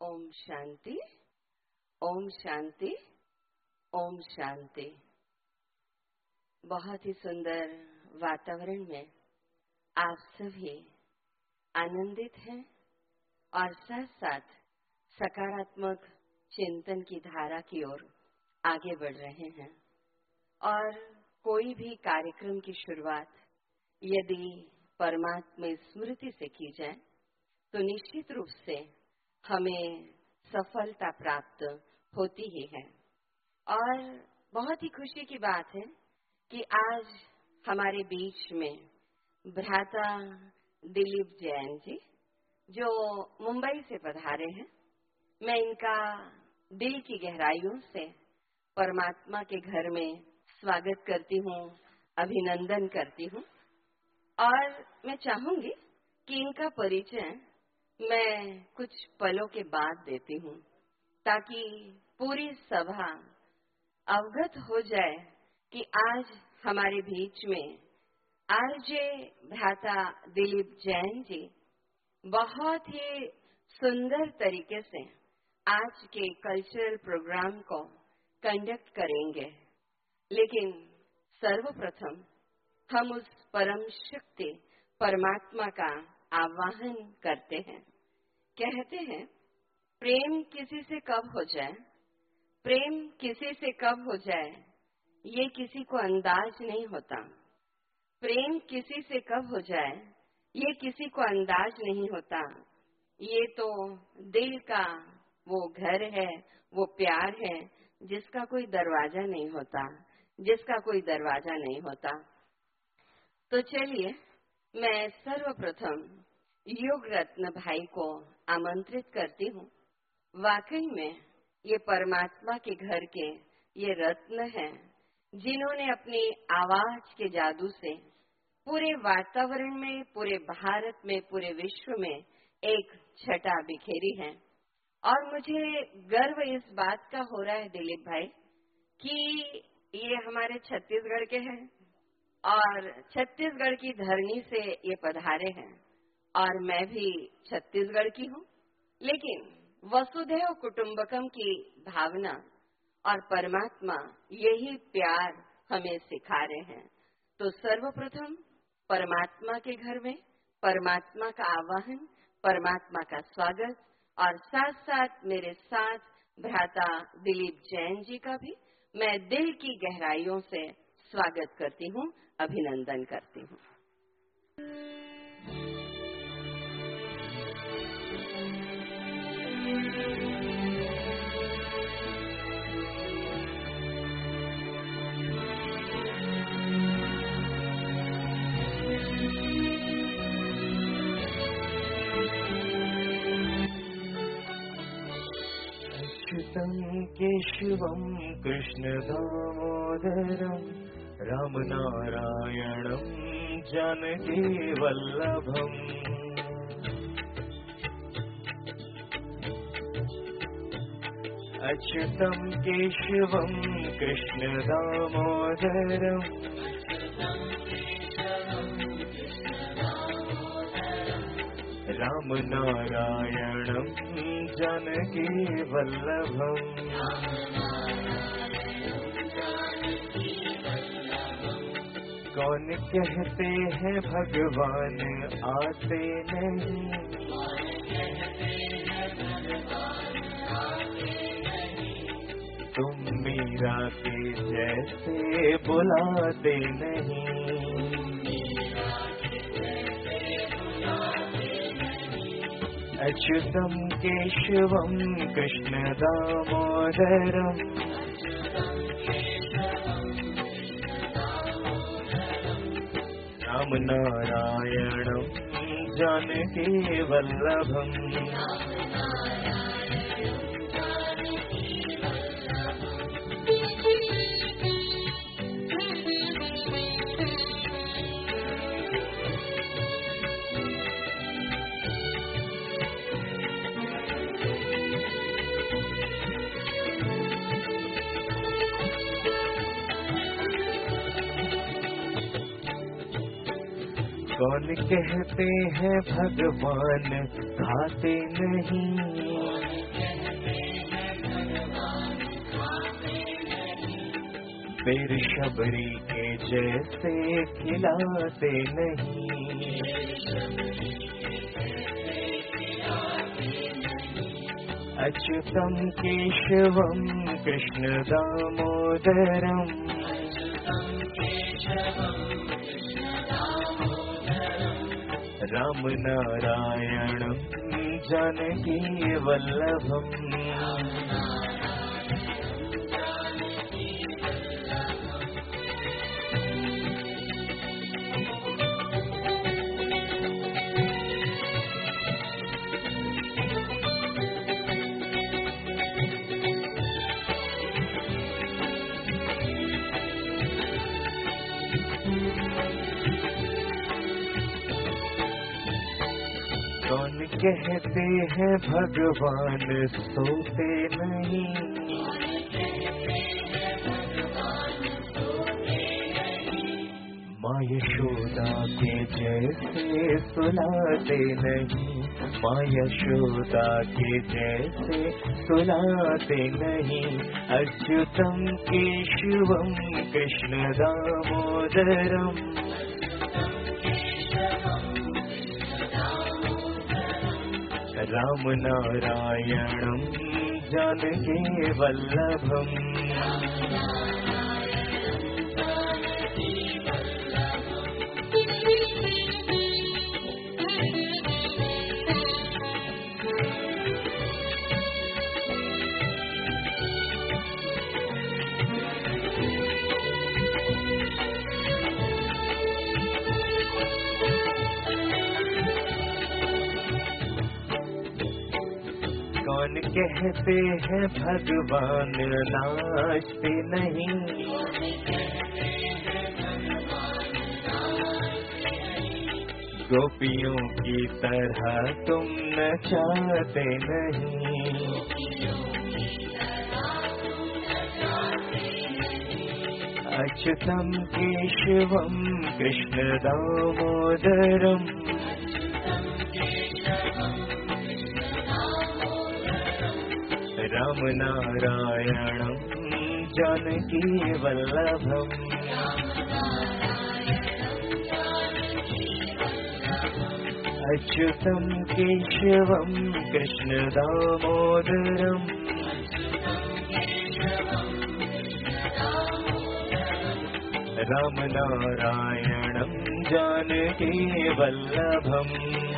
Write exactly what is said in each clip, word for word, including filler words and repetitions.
ओम शांति, ओम शांति, ओम शांति। बहुत ही सुंदर वातावरण में आप सभी आनंदित हैं और साथ साथ सकारात्मक चिंतन की धारा की ओर आगे बढ़ रहे हैं। और कोई भी कार्यक्रम की शुरुआत यदि परमात्मा स्मृति से की जाए तो निश्चित रूप से हमें सफलता प्राप्त होती ही है। और बहुत ही खुशी की बात है कि आज हमारे बीच में भ्राता दिलीप जैन जी जो मुंबई से पधारे हैं, मैं इनका दिल की गहराइयों से परमात्मा के घर में स्वागत करती हूँ, अभिनंदन करती हूँ। और मैं चाहूंगी कि इनका परिचय मैं कुछ पलों के बाद देती हूँ ताकि पूरी सभा अवगत हो जाए कि आज हमारे बीच में आरजे भ्राता दिलीप जैन जी बहुत ही सुंदर तरीके से आज के कल्चरल प्रोग्राम को कंडक्ट करेंगे। लेकिन सर्वप्रथम हम उस परम शक्ति परमात्मा का आवाहन करते हैं। कहते हैं प्रेम किसी से कब हो जाए, प्रेम किसी से कब हो जाए ये किसी को अंदाज नहीं होता। प्रेम किसी से कब हो जाए ये किसी को अंदाज नहीं होता। ये तो दिल का वो घर है, वो प्यार है जिसका कोई दरवाजा नहीं होता, जिसका कोई दरवाजा नहीं होता। तो चलिए मैं सर्वप्रथम योग रत्न भाई को आमंत्रित करती हूँ। वाकई में ये परमात्मा के घर के ये रत्न हैं जिन्होंने अपनी आवाज के जादू से पूरे वातावरण में, पूरे भारत में, पूरे विश्व में एक छटा बिखेरी है। और मुझे गर्व इस बात का हो रहा है दिलीप भाई कि ये हमारे छत्तीसगढ़ के हैं और छत्तीसगढ़ की धरनी से ये पधारे हैं और मैं भी छत्तीसगढ़ की हूँ। लेकिन वसुधैव कुटुंबकम की भावना और परमात्मा यही प्यार हमें सिखा रहे हैं। तो सर्वप्रथम परमात्मा के घर में परमात्मा का आवाहन, परमात्मा का स्वागत और साथ साथ मेरे साथ भ्राता दिलीप जैन जी का भी मैं दिल की गहराइयों से स्वागत करती हूँ, अभिनंदन करती हूँ। अच्युतं केशवं कृष्णदामोदरं रामनारायणं जानकी वल्लभम्। अच्युतं केशवं कृष्णदामोदरं रामनारायणं जानकी वल्लभम्। कौन कहते हैं भगवान आते नहीं, तुम मीरा के जैसे बुलाते नहीं। अच्युतं केशवं कृष्णदामोदरं रामनारायणं जानकी वल्लभम्। कौन कहते हैं भगवान खाते नहीं, फिर शबरी के जैसे खिलाते नहीं। अच्युतम केशवम कृष्ण दामोदरम राम नारायणं जानकी वल्लभम। कौन कहते हैं भगवान सोते नहीं, माँ यशोदा के जैसे सुलाते नहीं, माँ यशोदा के जैसे सुलाते नहीं। अच्युतम केशवम कृष्ण दामोदरम राम नारायणं जानकी वल्लभम। कौन कहते हैं भगवान नाचते नहीं, गोपियों की तरह तुम नचाते नहीं। अच्युतम केशवम कृष्ण दामोदरम राम नारायणं जानकी वल्लभम। अच्युतम केशवम कृष्ण दामोदरम राम नारायणं जानकी वल्लभम।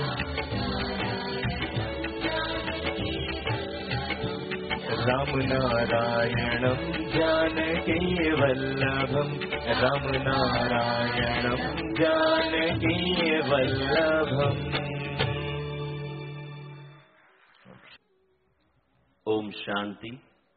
राम नारायणं जानकी वल्लभम राम नारायणं जानकी वल्लभम। ओम शांति।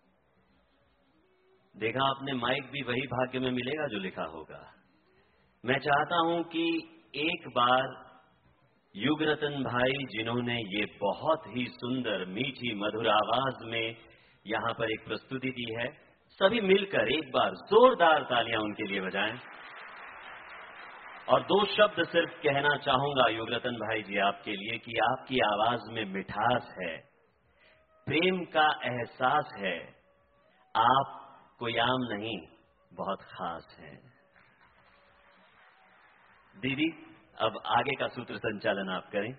देखा आपने, माइक भी वही भाग्य में मिलेगा जो लिखा होगा। मैं चाहता हूं कि एक बार युगरतन भाई, जिन्होंने ये बहुत ही सुंदर मीठी मधुर आवाज में यहां पर एक प्रस्तुति दी है, सभी मिलकर एक बार जोरदार तालियां उनके लिए बजाएं। और दो शब्द सिर्फ कहना चाहूंगा युगरतन भाई जी आपके लिए कि आपकी आवाज में मिठास है, प्रेम का एहसास है, आप कोई आम नहीं, बहुत खास है। दीदी, अब आगे का सूत्र संचालन आप करें।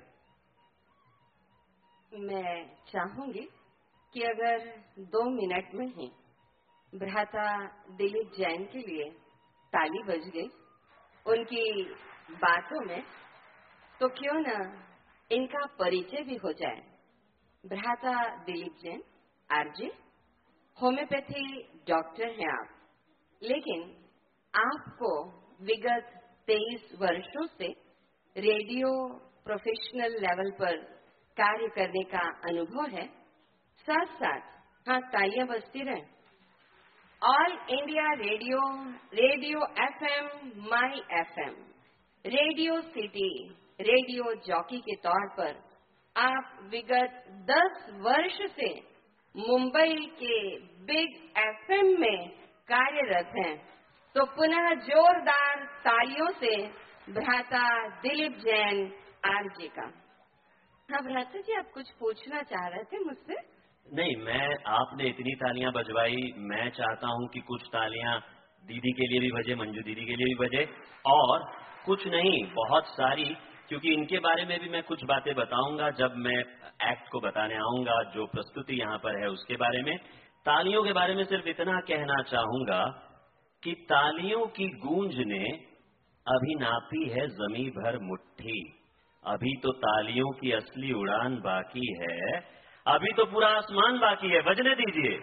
मैं चाहूंगी कि अगर दो मिनट में ही भ्राता दिलीप जैन के लिए ताली बज गई उनकी बातों में, तो क्यों न इनका परिचय भी हो जाए। भ्राता Dilip Jain RJ, homeopathy doctor हैं आप, लेकिन आपको विगत तेईस वर्षों से रेडियो प्रोफेशनल लेवल पर कार्य करने का अनुभव है। साथ साथ, हाँ तालियां बजती रहें, All India Radio, radio FM, My FM, Radio City, radio jockey के तौर पर आप विगत दस वर्ष से मुंबई के बिग एफएम में कार्यरत हैं। तो पुनः जोरदार तालियों से भ्राता दिलीप जैन आरजे का। हाँ भ्राता जी, आप कुछ पूछना चाह रहे थे मुझसे? नहीं, मैं आपने इतनी तालियां बजवाई, मैं चाहता हूं कि कुछ तालियां दीदी के लिए भी बजे, मंजू दीदी के लिए भी बजे, और कुछ नहीं बहुत सारी, क्योंकि इनके बारे में भी मैं कुछ बातें बताऊंगा जब मैं एक्ट को बताने आऊंगा, जो प्रस्तुति यहाँ पर है उसके बारे में। तालियों के बारे में सिर्फ इतना कहना चाहूंगा कि तालियों की गूंज ने अभी नापी है जमी भर मुट्ठी, अभी तो तालियों की असली उड़ान बाकी है, अभी तो पूरा आसमान बाकी है, बजने दीजिए।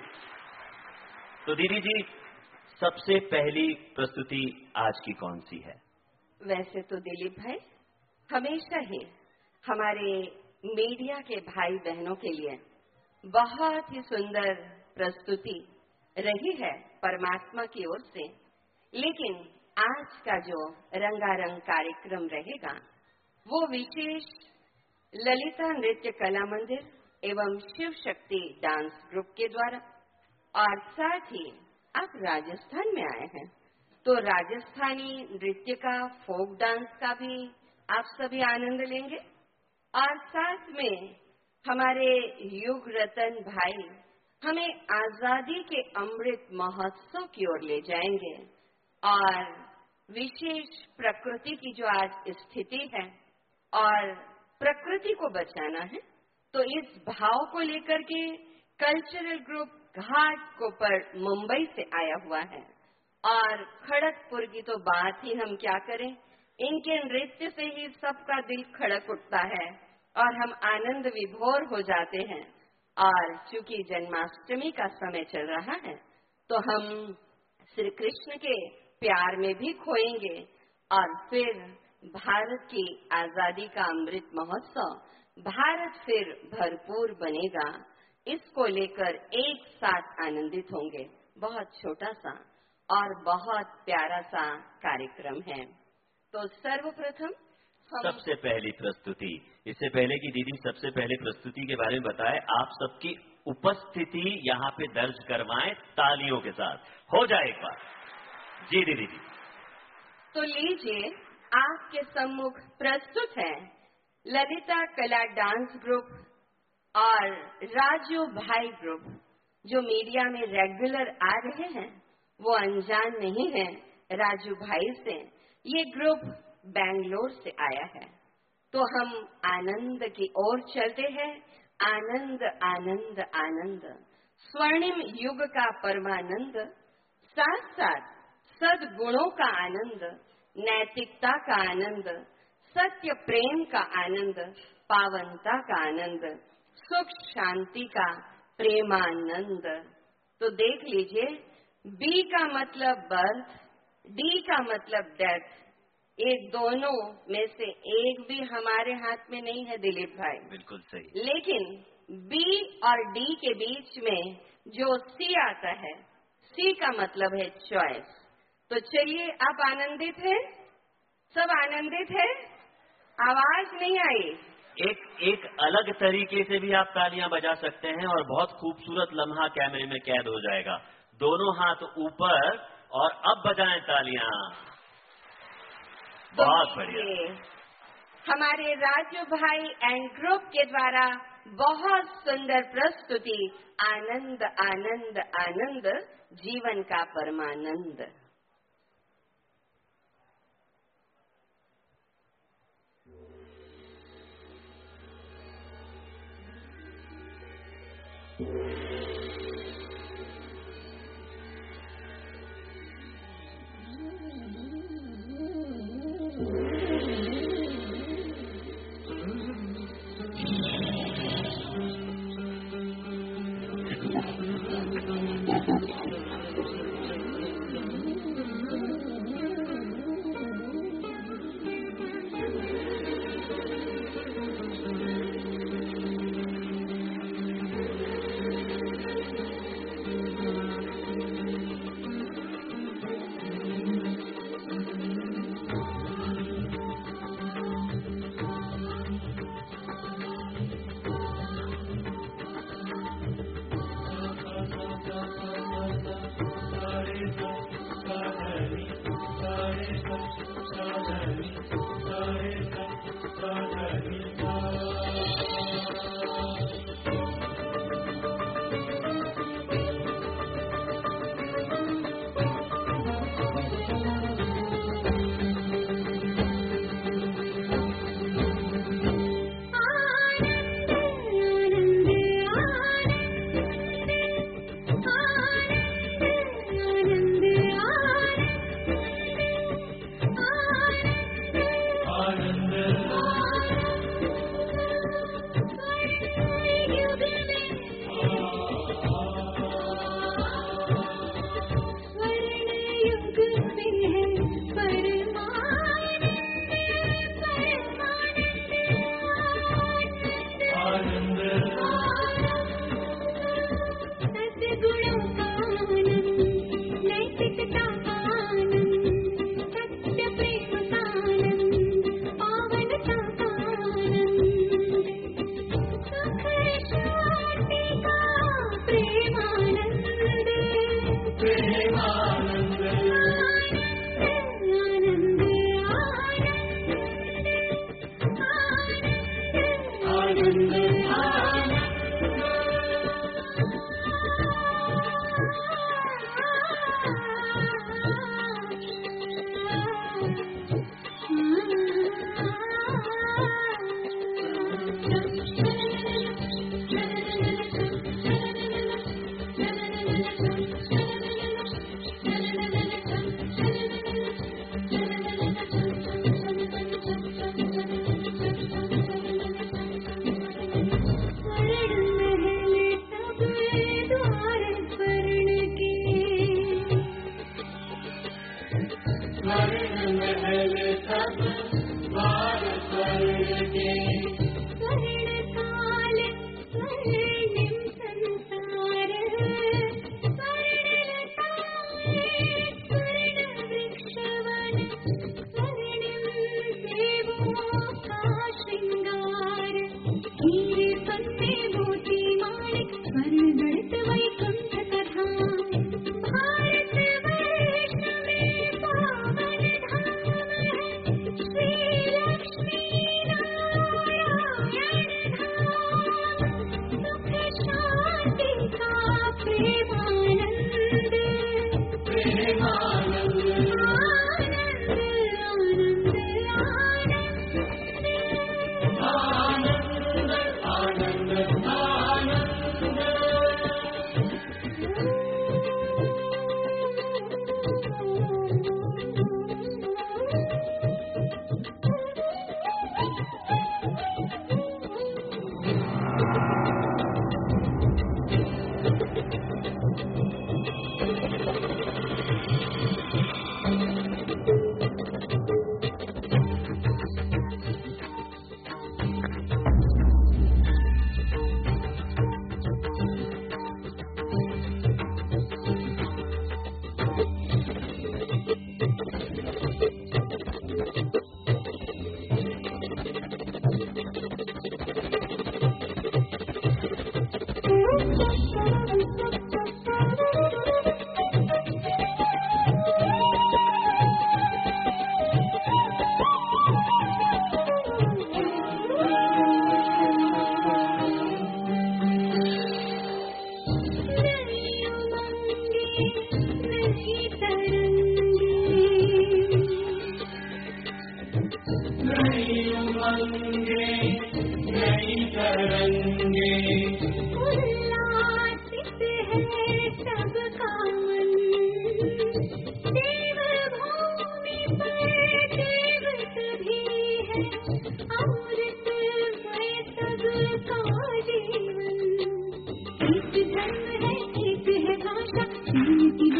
तो दीदी जी, सबसे पहली प्रस्तुति आज की कौन सी है? वैसे तो दिलीप भाई, हमेशा ही हमारे मीडिया के भाई बहनों के लिए बहुत ही सुंदर प्रस्तुति रही है परमात्मा की ओर से, लेकिन आज का जो रंगारंग कार्यक्रम रहेगा वो विशेष ललिता नृत्य कला मंदिर एवं शिव शक्ति डांस ग्रुप के द्वारा, और साथ ही आप राजस्थान में आए हैं तो राजस्थानी नृत्य का, फोक डांस का भी आप सभी आनंद लेंगे, और साथ में हमारे युग रतन भाई हमें आजादी के अमृत महोत्सव की ओर ले जाएंगे, और विशेष प्रकृति की जो आज स्थिति है और प्रकृति को बचाना है, तो इस भाव को लेकर के कल्चरल ग्रुप घाटकोपर मुंबई से आया हुआ है, और खड़गपुर की तो बात ही हम क्या करें, इनके नृत्य से ही सबका दिल खड़क उठता है और हम आनंद विभोर हो जाते हैं। और चूंकि जन्माष्टमी का समय चल रहा है तो हम श्री कृष्ण के प्यार में भी खोएंगे, और फिर भारत की आजादी का अमृत महोत्सव भारत फिर भरपूर बनेगा, इसको लेकर एक साथ आनंदित होंगे। बहुत छोटा सा और बहुत प्यारा सा कार्यक्रम है। तो सर्वप्रथम सबसे पहली प्रस्तुति, इससे पहले कि दीदी सबसे पहले प्रस्तुति के बारे में बताए, आप सबकी उपस्थिति यहाँ पे दर्ज करवाएं तालियों के साथ। हो जाए एक बार। जी दीदी जी। तो लीजिए, आपके सम्मुख प्रस्तुत है ललिता कला डांस ग्रुप और राजू भाई ग्रुप, जो मीडिया में रेगुलर आ रहे हैं वो अनजान नहीं है राजू भाई से। ये ग्रुप बेंगलोर से आया है, तो हम आनंद की ओर चलते हैं। आनंद आनंद आनंद, स्वर्णिम युग का परमानंद, साथ साथ सद्गुणों का आनंद, नैतिकता का आनंद, सत्य प्रेम का आनंद, पावनता का आनंद, सुख शांति का प्रेमानंद। तो देख लीजिए, बी का मतलब बर्थ, डी का मतलब डेथ, ये दोनों में से एक भी हमारे हाथ में नहीं है दिलीप भाई। बिल्कुल सही। लेकिन बी और डी के बीच में जो सी आता है, सी का मतलब है चॉइस। तो चलिए, आप आनंदित हैं? सब आनंदित है? आवाज नहीं आई। एक एक अलग तरीके से भी आप तालियां बजा सकते हैं और बहुत खूबसूरत लम्हा कैमरे में कैद हो जाएगा। दोनों हाथ ऊपर और अब बजाएं तालियां। बहुत बढ़िया। हमारे राजू भाई एंड ग्रुप के द्वारा बहुत सुंदर प्रस्तुति, आनंद आनंद आनंद, जीवन का परमानंद।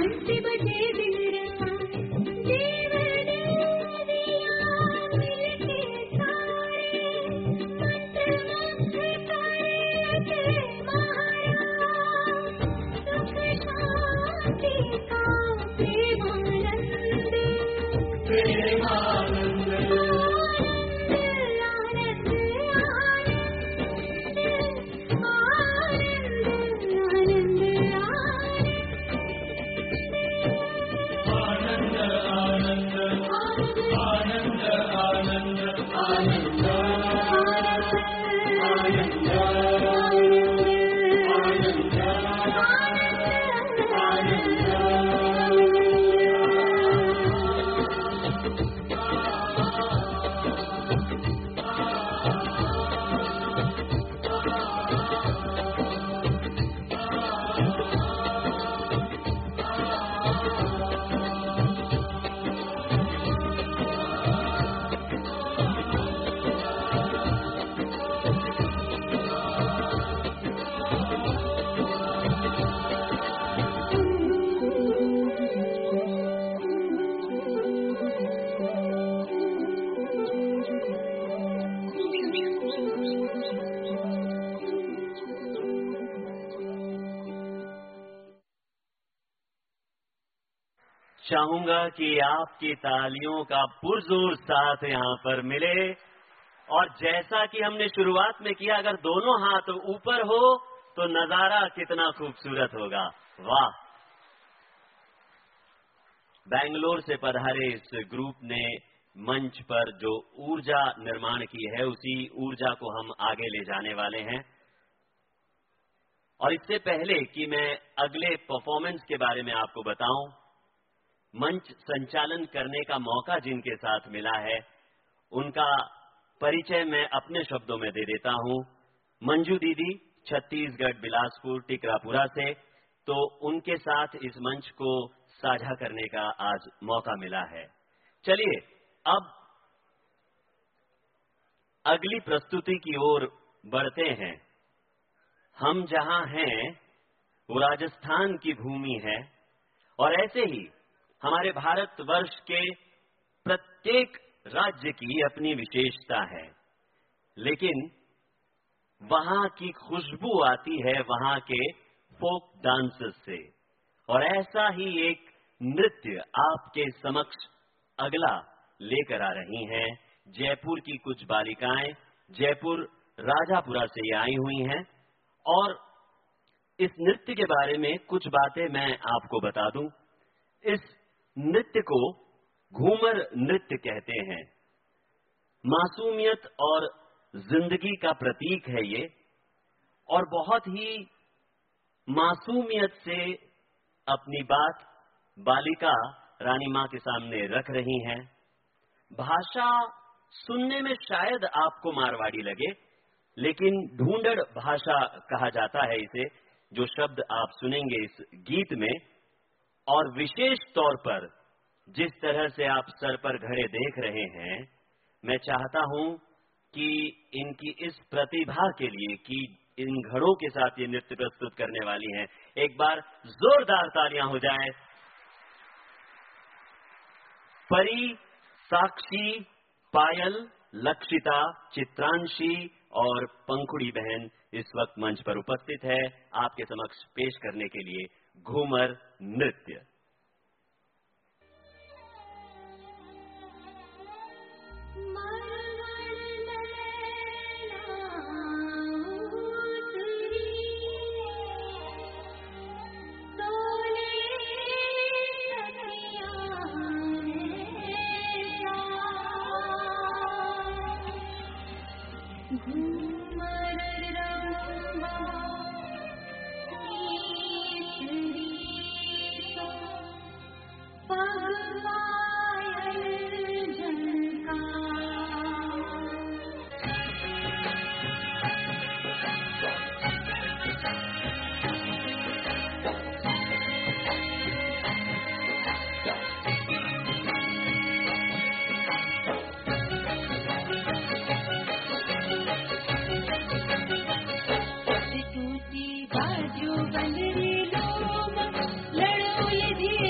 चाहूंगा कि आपकी तालियों का पुरजोर साथ यहाँ पर मिले और जैसा कि हमने शुरुआत में किया, अगर दोनों हाथ ऊपर हो तो नजारा कितना खूबसूरत होगा। वाह! बेंगलोर से पधारे इस ग्रुप ने मंच पर जो ऊर्जा निर्माण की है, उसी ऊर्जा को हम आगे ले जाने वाले हैं। और इससे पहले कि मैं अगले परफॉर्मेंस के बारे में आपको बताऊं, मंच संचालन करने का मौका जिनके साथ मिला है, उनका परिचय मैं अपने शब्दों में दे देता हूं। मंजू दीदी छत्तीसगढ़ बिलासपुर टिकरापुरा से, तो उनके साथ इस मंच को साझा करने का आज मौका मिला है। चलिए अब अगली प्रस्तुति की ओर बढ़ते हैं। हम जहां हैं वो राजस्थान की भूमि है और ऐसे ही हमारे भारतवर्ष के प्रत्येक राज्य की अपनी विशेषता है, लेकिन वहां की खुशबू आती है वहां के फोक डांसेस से। और ऐसा ही एक नृत्य आपके समक्ष अगला लेकर आ रही हैं। जयपुर की कुछ बालिकाएं जयपुर राजापुरा से आई हुई हैं और इस नृत्य के बारे में कुछ बातें मैं आपको बता दूं। इस नृत्य को घूमर नृत्य कहते हैं। मासूमियत और जिंदगी का प्रतीक है ये, और बहुत ही मासूमियत से अपनी बात बालिका रानी मां के सामने रख रही हैं। भाषा सुनने में शायद आपको मारवाड़ी लगे, लेकिन ढूंढड़ भाषा कहा जाता है इसे, जो शब्द आप सुनेंगे इस गीत में। और विशेष तौर पर जिस तरह से आप सर पर घड़े देख रहे हैं, मैं चाहता हूं कि इनकी इस प्रतिभा के लिए कि इन घड़ों के साथ ये नृत्य प्रस्तुत करने वाली हैं, एक बार जोरदार तालियां हो जाएं। परी, साक्षी, पायल, लक्षिता, चित्रांशी और पंखुड़ी बहन इस वक्त मंच पर उपस्थित है आपके समक्ष पेश करने के लिए घूमर नृत्य। बाजू बन रे लोग लड़ो ये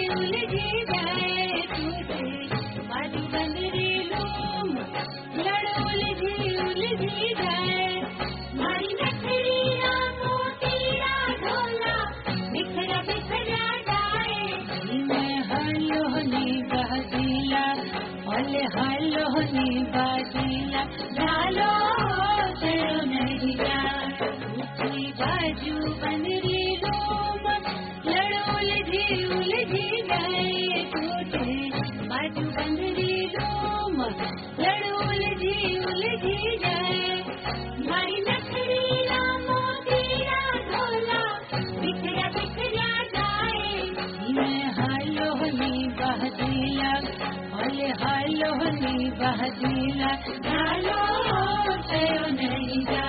हालोनी बाजीला झालो चलो नहीं जा दूसरी बाजू बनरी लोम लड़ो उलझी उलझी गए टूटे बाजू बनरी लोम लड़ो उलझी उलझी गए मारी नखरी रामो तेरा ढोला बिखरा बिखरा जाए मैं हालोनी बहदीला हाले हालोनी बहदीला झालो चलो नहीं जा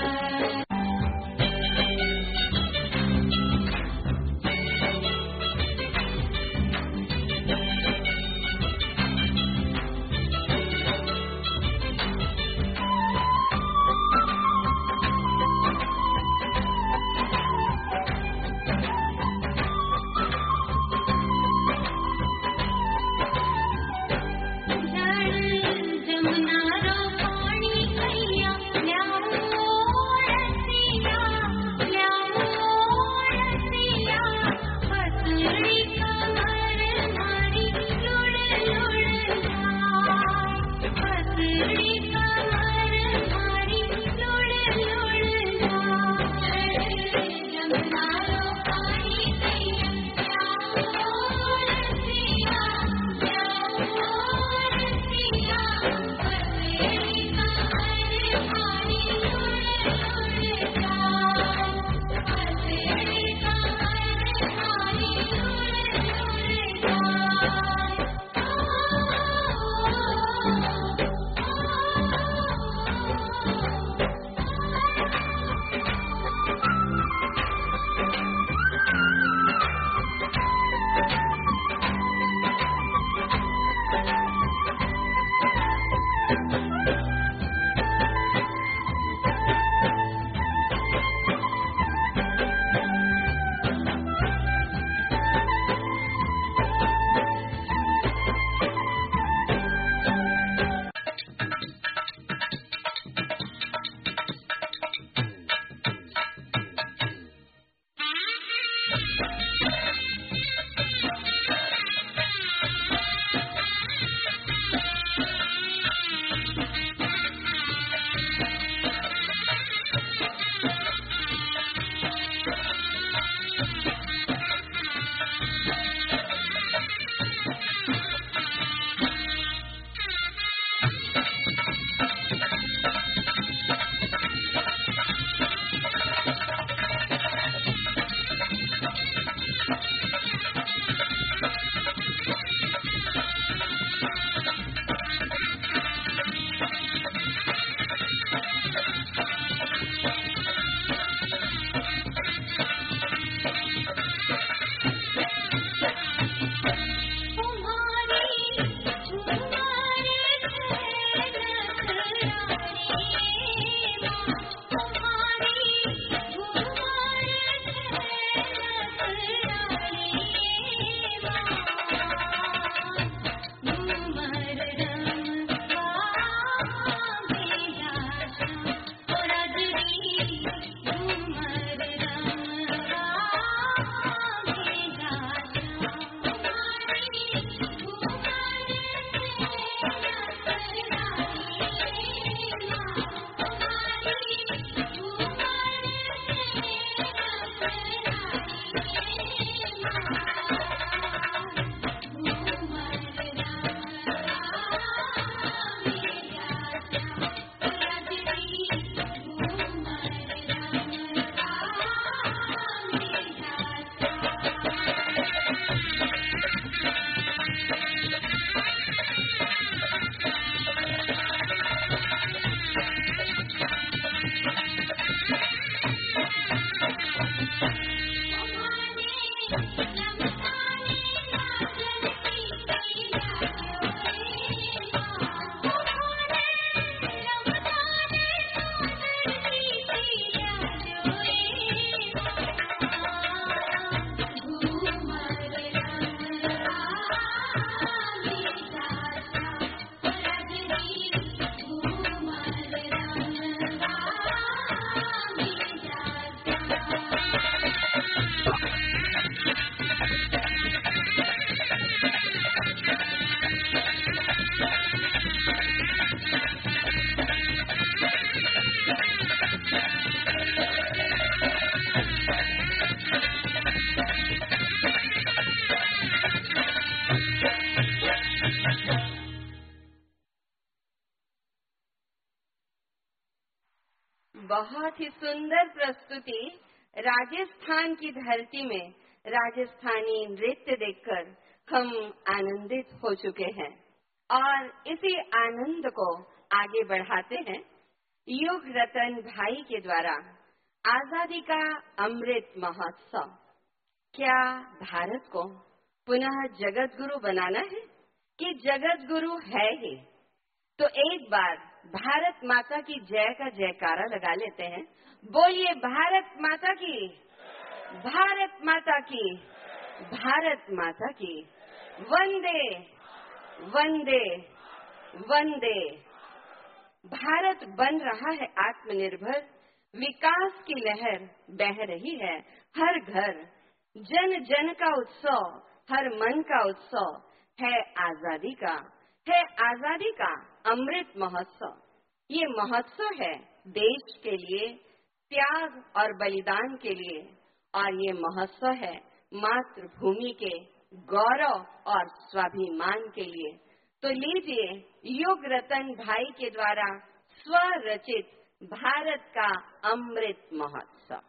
बहुत ही सुंदर प्रस्तुति राजस्थान की धरती में राजस्थानी नृत्य देखकर हम आनंदित हो चुके हैं और इसी आनंद को आगे बढ़ाते हैं युग रतन भाई के द्वारा आजादी का अमृत महोत्सव। क्या भारत को पुनः जगत गुरु बनाना है कि जगत गुरु है ही? तो एक बार भारत माता की जय का जयकारा लगा लेते हैं। बोलिए भारत माता की, भारत माता की, भारत माता की। वंदे वंदे वंदे। भारत बन रहा है आत्मनिर्भर, विकास की लहर बह रही है हर घर, जन जन का उत्सव, हर मन का उत्सव है आजादी का, है आजादी का अमृत महोत्सव। ये महोत्सव है देश के लिए, त्याग और बलिदान के लिए, और ये महोत्सव है मातृभूमि के गौरव और स्वाभिमान के लिए। तो लीजिए युग रतन भाई के द्वारा स्वरचित भारत का अमृत महोत्सव।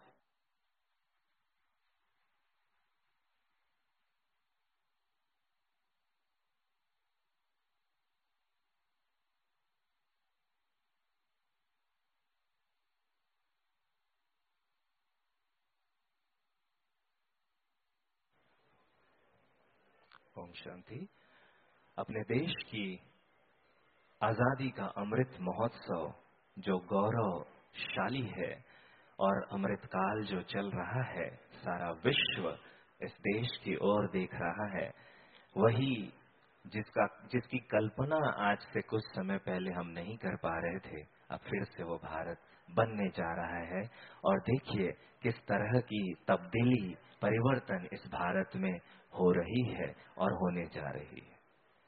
ओम शांति। अपने देश की आजादी का अमृत महोत्सव जो गौरवशाली है और अमृतकाल जो चल रहा है, सारा विश्व इस देश की ओर देख रहा है, वही जिसका जिसकी कल्पना आज से कुछ समय पहले हम नहीं कर पा रहे थे, अब फिर से वो भारत बनने जा रहा है। और देखिए किस तरह की तब्दीली, परिवर्तन इस भारत में हो रही है और होने जा रही है।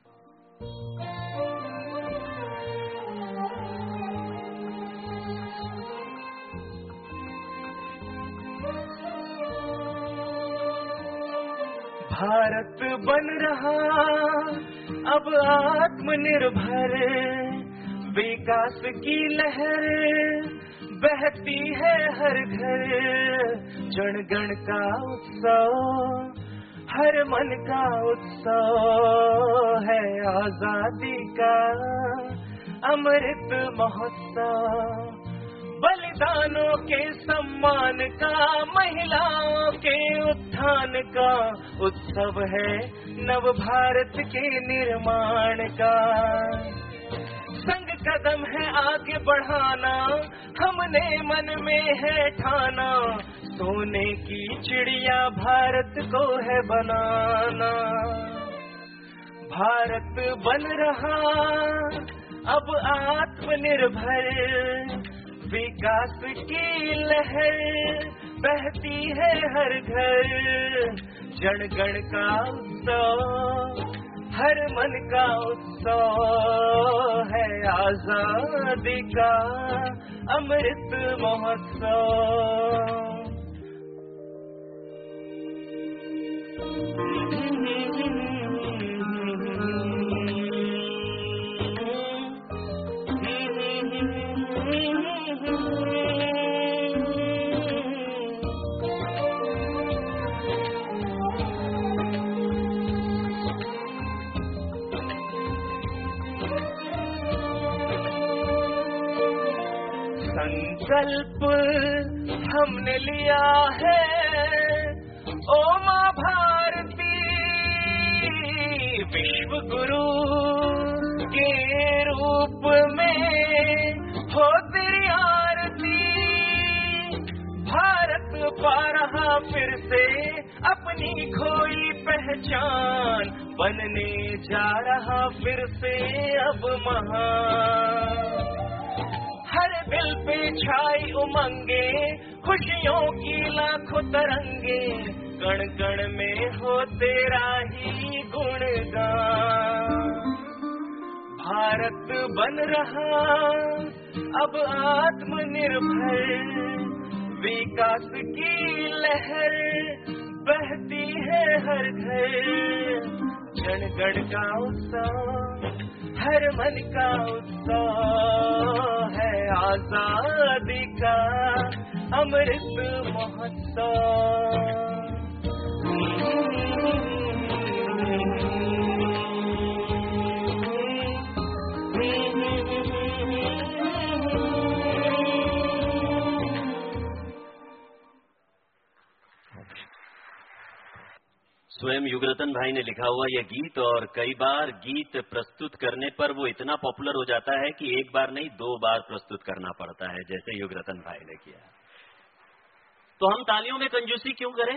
भारत बन रहा अब आत्मनिर्भर, विकास की लहर बहती है हर घर, जन गण का उत्सव, हर मन का उत्सव है आजादी का अमृत महोत्सव। बलिदानों के सम्मान का, महिलाओं के उत्थान का उत्सव है नव भारत के निर्माण का। संग कदम है आगे बढ़ाना, हमने मन में है ठाना, सोने की चिड़िया भारत को है बनाना। भारत बन रहा अब आत्मनिर्भर, विकास की लहर बहती है हर घर, जन गण का उत्सव, हर मन का उत्सव है आजादी का अमृत महोत्सव। संकल्प हमने लिया है ओ माँ भारती, विश्व गुरु के रूप में हो तेरी आरती। भारत पा रहा फिर से अपनी खोई पहचान, बनने जा रहा फिर से अब महान। हर दिल पे छाई उमंगे, खुशियों की लाखों तरंगे, कण कण में हो तेरा ही गुणगान। भारत बन रहा अब आत्मनिर्भर, विकास की लहर बहती है हर घर, जन गण का उत्सव, हर मन का उत्सव है आजादी का अमृत महोत्सव। स्वयं युगरतन भाई ने लिखा हुआ यह गीत, और कई बार गीत प्रस्तुत करने पर वो इतना पॉपुलर हो जाता है कि एक बार नहीं दो बार प्रस्तुत करना पड़ता है, जैसे युगरतन भाई ने किया। तो हम तालियों में कंजूसी क्यों करें?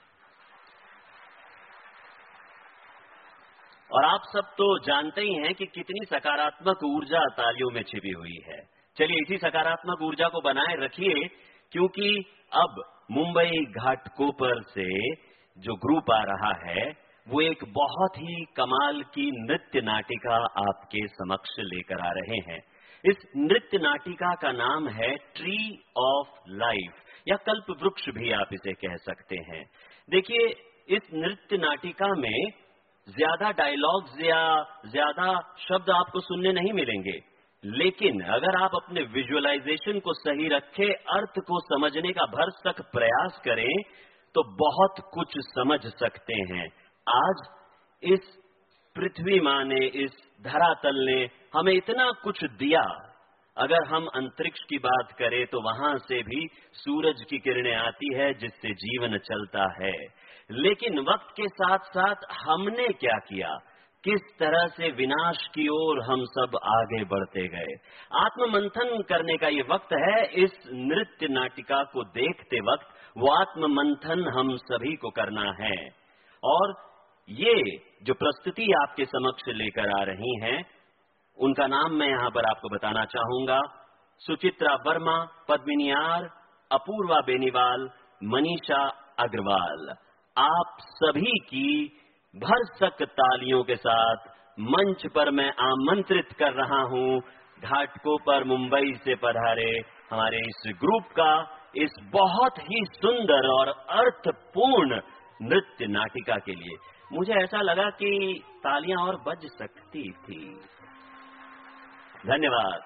और आप सब तो जानते ही हैं कि कितनी सकारात्मक ऊर्जा तालियों में छिपी हुई है। चलिए इसी सकारात्मक ऊर्जा को बनाए रखिए, क्योंकि अब मुंबई घाटकोपर से जो ग्रुप आ रहा है वो एक बहुत ही कमाल की नृत्य नाटिका आपके समक्ष लेकर आ रहे हैं। इस नृत्य नाटिका का नाम है ट्री ऑफ लाइफ, या कल्प वृक्ष भी आप इसे कह सकते हैं। देखिए, इस नृत्य नाटिका में ज्यादा डायलॉग्स या ज्यादा शब्द आपको सुनने नहीं मिलेंगे, लेकिन अगर आप अपने विजुअलाइजेशन को सही रखें, अर्थ को समझने का भरसक प्रयास करें, तो बहुत कुछ समझ सकते हैं। आज इस पृथ्वी माँ ने, इस धरातल ने हमें इतना कुछ दिया। अगर हम अंतरिक्ष की बात करें तो वहां से भी सूरज की किरणें आती है जिससे जीवन चलता है। लेकिन वक्त के साथ साथ हमने क्या किया, किस तरह से विनाश की ओर हम सब आगे बढ़ते गए। आत्ममंथन करने का ये वक्त है। इस नृत्य नाटिका को देखते वक्त वो आत्म मंथन हम सभी को करना है। और ये जो प्रस्तुति आपके समक्ष लेकर आ रही हैं, उनका नाम मैं यहाँ पर आपको बताना चाहूंगा। सुचित्रा वर्मा, पद्मिनी आर, अपूर्वा बेनीवाल, मनीषा अग्रवाल। आप सभी की भरसक तालियों के साथ मंच पर मैं आमंत्रित कर रहा हूँ घाटकोपर मुंबई से पधारे हमारे इस ग्रुप का इस बहुत ही सुंदर और अर्थपूर्ण नृत्य नाटिका के लिए। मुझे ऐसा लगा कि तालियां और बज सकती थी। धन्यवाद।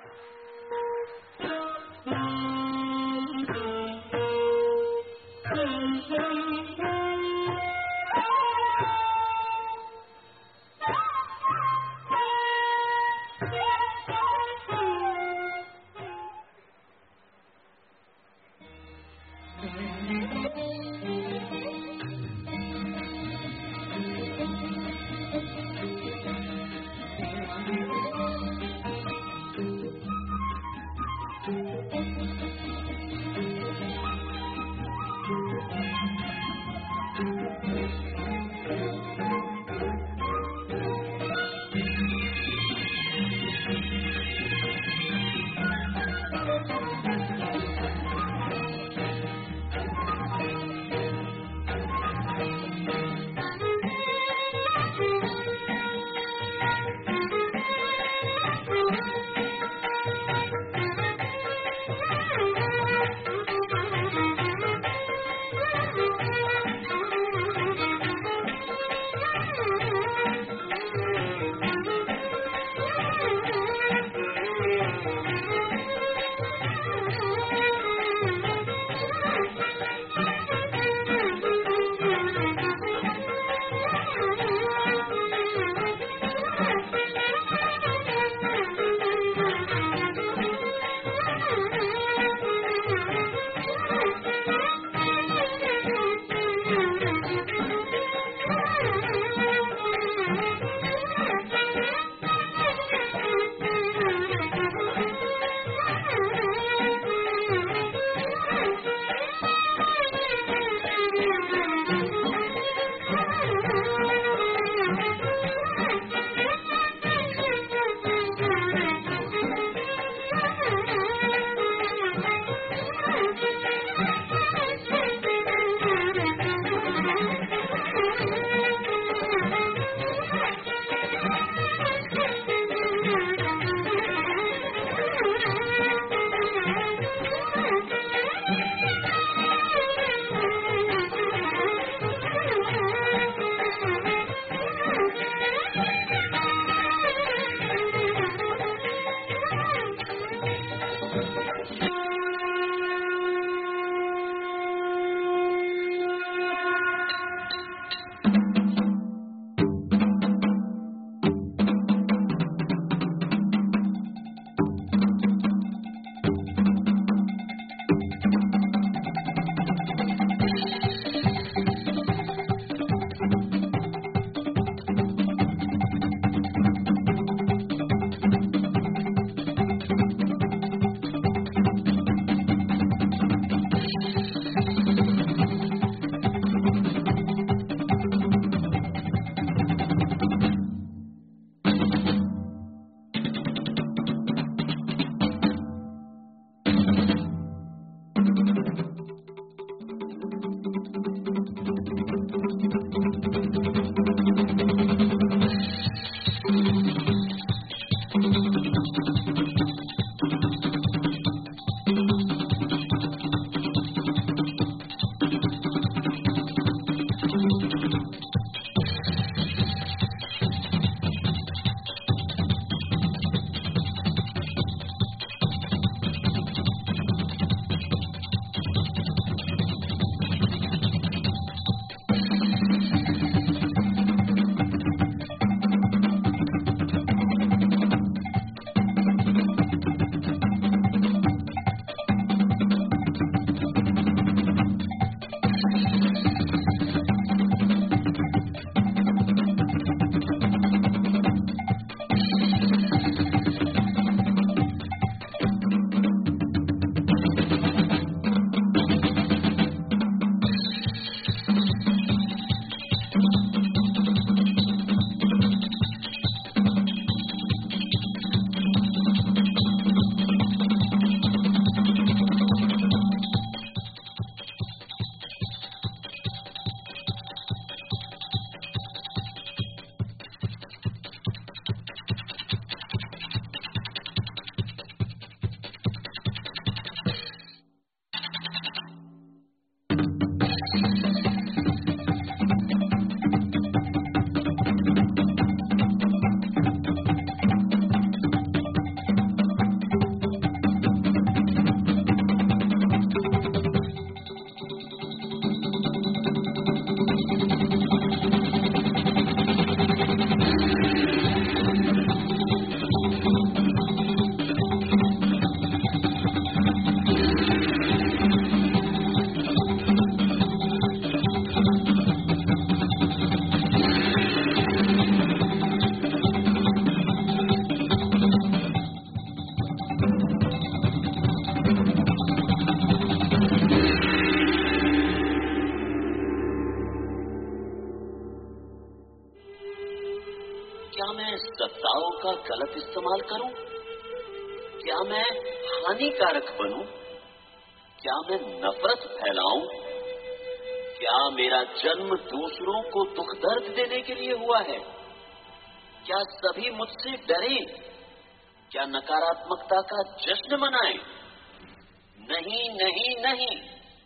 क्या मैं सत्ताओं का गलत इस्तेमाल करूं? क्या मैं हानिकारक बनूं? क्या मैं नफरत फैलाऊं? क्या मेरा जन्म दूसरों को दुख दर्द देने के लिए हुआ है? क्या सभी मुझसे डरें? क्या नकारात्मकता का जश्न मनाएं? नहीं नहीं नहीं।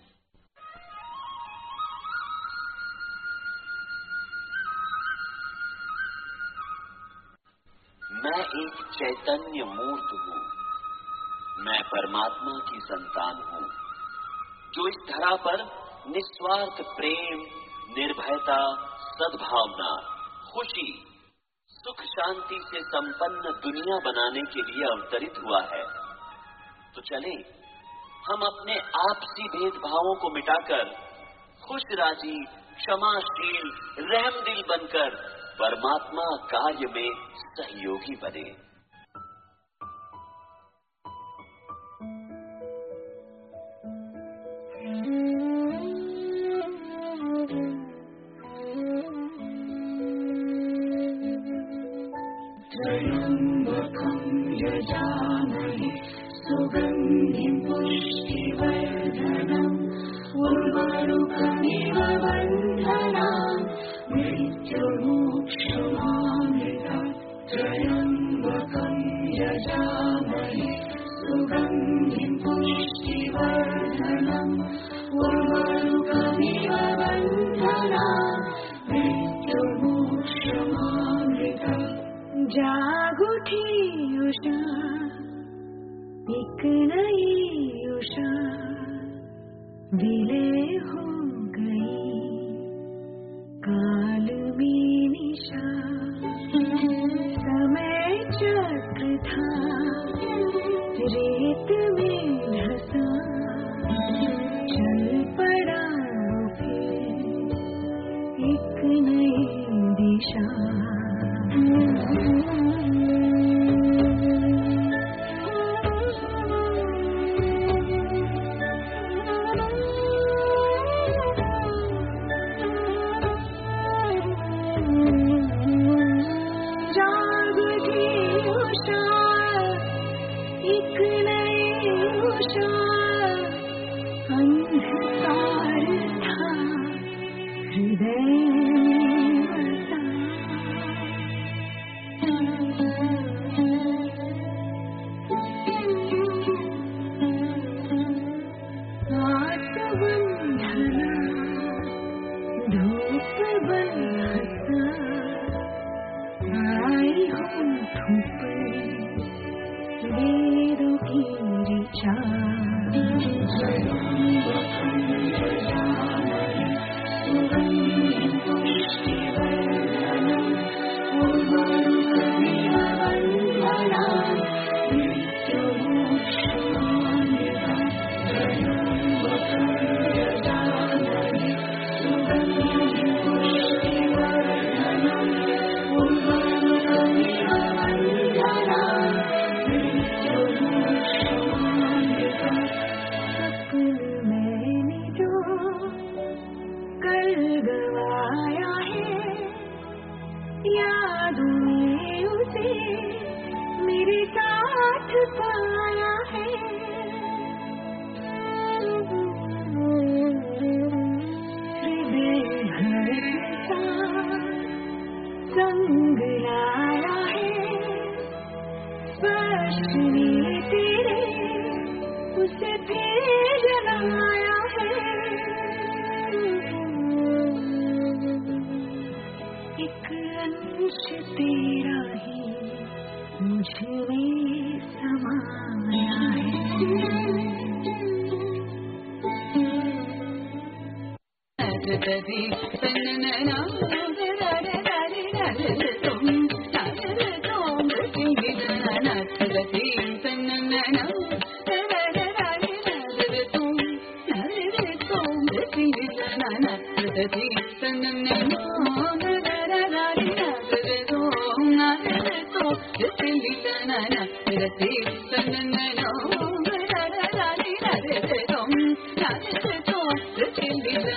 मैं एक चैतन्य मूर्त हूँ। मैं परमात्मा की संतान हूँ, जो इस धरा पर निस्वार्थ प्रेम, निर्भयता, सद्भावना, खुशी, सुख शांति से संपन्न दुनिया बनाने के लिए अवतरित हुआ है। तो चलें, हम अपने आपसी भेदभावों को मिटाकर खुश राजी, क्षमाशील, रहमदिल बनकर परमात्मा कार्य में सहयोगी बने। त्र्यम्बकं यजामहे सुगन्धिं पुष्टिवर्धनम् उर्वारुकमिव बन्धनान् मृत्युमोक्षमामृतम्। त्र्यम्बकं यजामहे सुगन्धिं पुष्टिवर्धनम् उर्वारुकमिव बन्धनान् मृत्युमोक्षमामृतम्। जागुठी उषा, एक नई उषा विलय हो गई काल में निशा। समय चक्र था रेत में धसा, चल पड़ा फिर एक नई दिशा।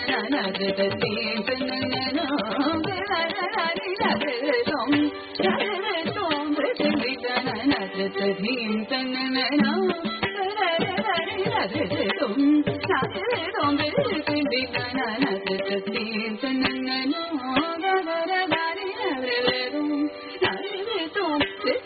Thank you.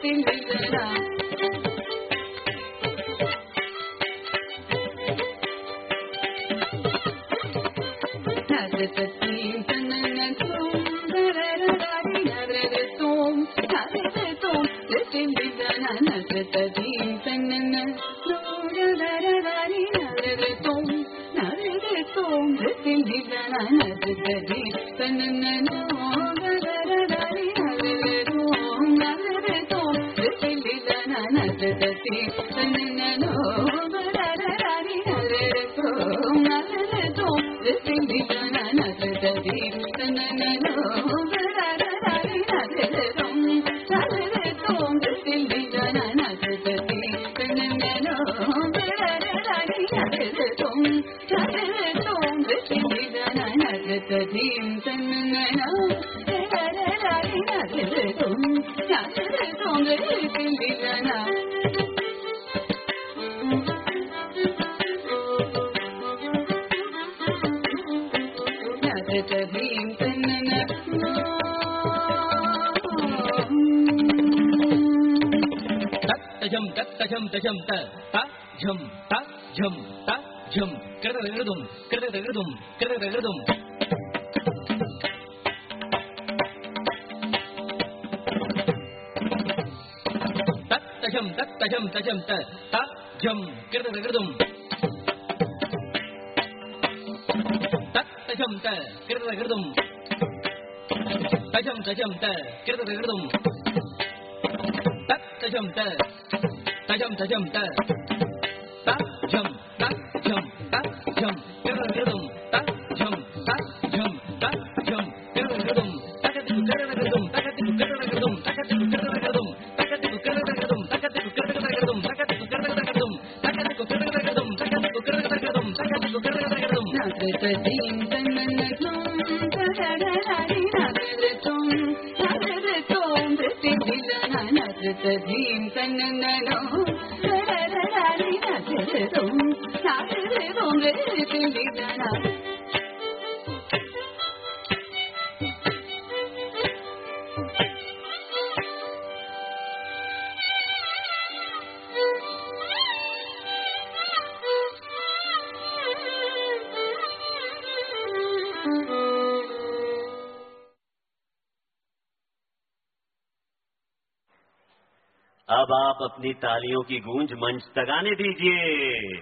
अब आप अपनी तालियों की गूंज मंच तक आने दीजिए।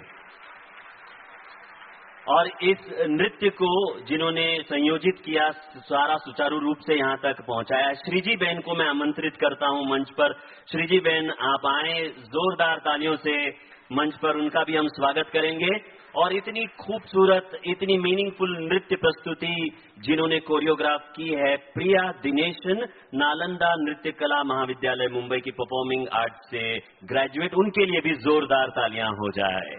और इस नृत्य को जिन्होंने संयोजित किया, सारा सुचारू रूप से यहाँ तक पहुँचाया, श्रीजी बहन को मैं आमंत्रित करता हूँ मंच पर। श्रीजी बहन आप आए, जोरदार तालियों से मंच पर उनका भी हम स्वागत करेंगे। और इतनी खूबसूरत, इतनी मीनिंगफुल नृत्य प्रस्तुति जिन्होंने कोरियोग्राफ की है, प्रिया दिनेशन, नालंदा नृत्य कला महाविद्यालय मुंबई की परफॉर्मिंग आर्ट से ग्रेजुएट, उनके लिए भी जोरदार तालियां हो जाए।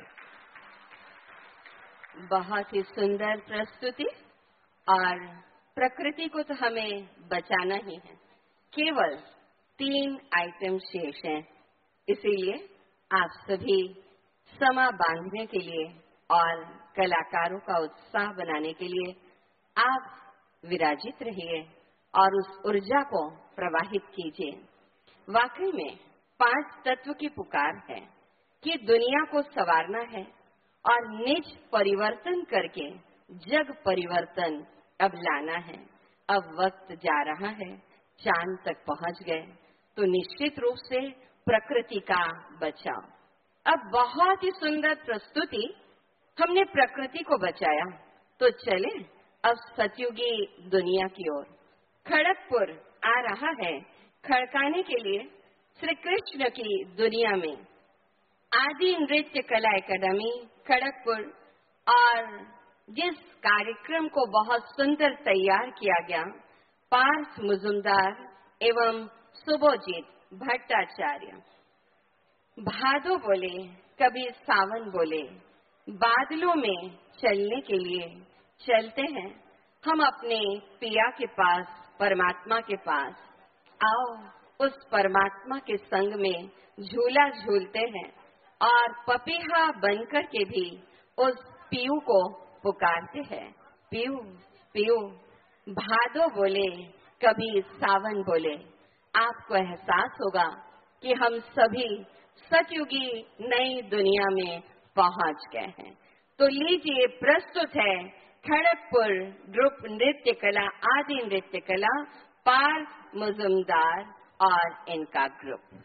बहुत ही सुंदर प्रस्तुति। और प्रकृति को तो हमें बचाना ही है। केवल तीन आइटम शेष हैं, इसीलिए आप सभी समा बांधने के लिए और कलाकारों का उत्साह बनाने के लिए आप विराजित रहिए और उस ऊर्जा को प्रवाहित कीजिए। वाकई में पांच तत्व की पुकार है कि दुनिया को संवारना है और निज परिवर्तन करके जग परिवर्तन अब लाना है। अब वक्त जा रहा है, चांद तक पहुंच गए, तो निश्चित रूप से प्रकृति का बचाव। अब बहुत ही सुंदर प्रस्तुति, हमने प्रकृति को बचाया, तो चले अब सतयुगी दुनिया की ओर। खड़गपुर आ रहा है खड़काने के लिए श्री कृष्ण की दुनिया में आदि नृत्य कला एकेडमी खड़गपुर, और जिस कार्यक्रम को बहुत सुंदर तैयार किया गया पार्थ मुजुमदार एवं सुबोजित भट्टाचार्य। भादो बोले कभी सावन बोले, बादलों में चलने के लिए चलते हैं हम अपने पिया के पास, परमात्मा के पास। आओ उस परमात्मा के संग में झूला झूलते हैं और पपीहा बनकर के भी उस पीयू को पुकारते हैं, पीयू पीयू। भादो बोले कभी सावन बोले, आपको एहसास होगा कि हम सभी सतयुगी नई दुनिया में पहुंच गए हैं। तो लीजिए, प्रस्तुत है खड़गपुर ग्रुप नृत्य कला आदि नृत्य कला पार मुजुमदार और इनका ग्रुप।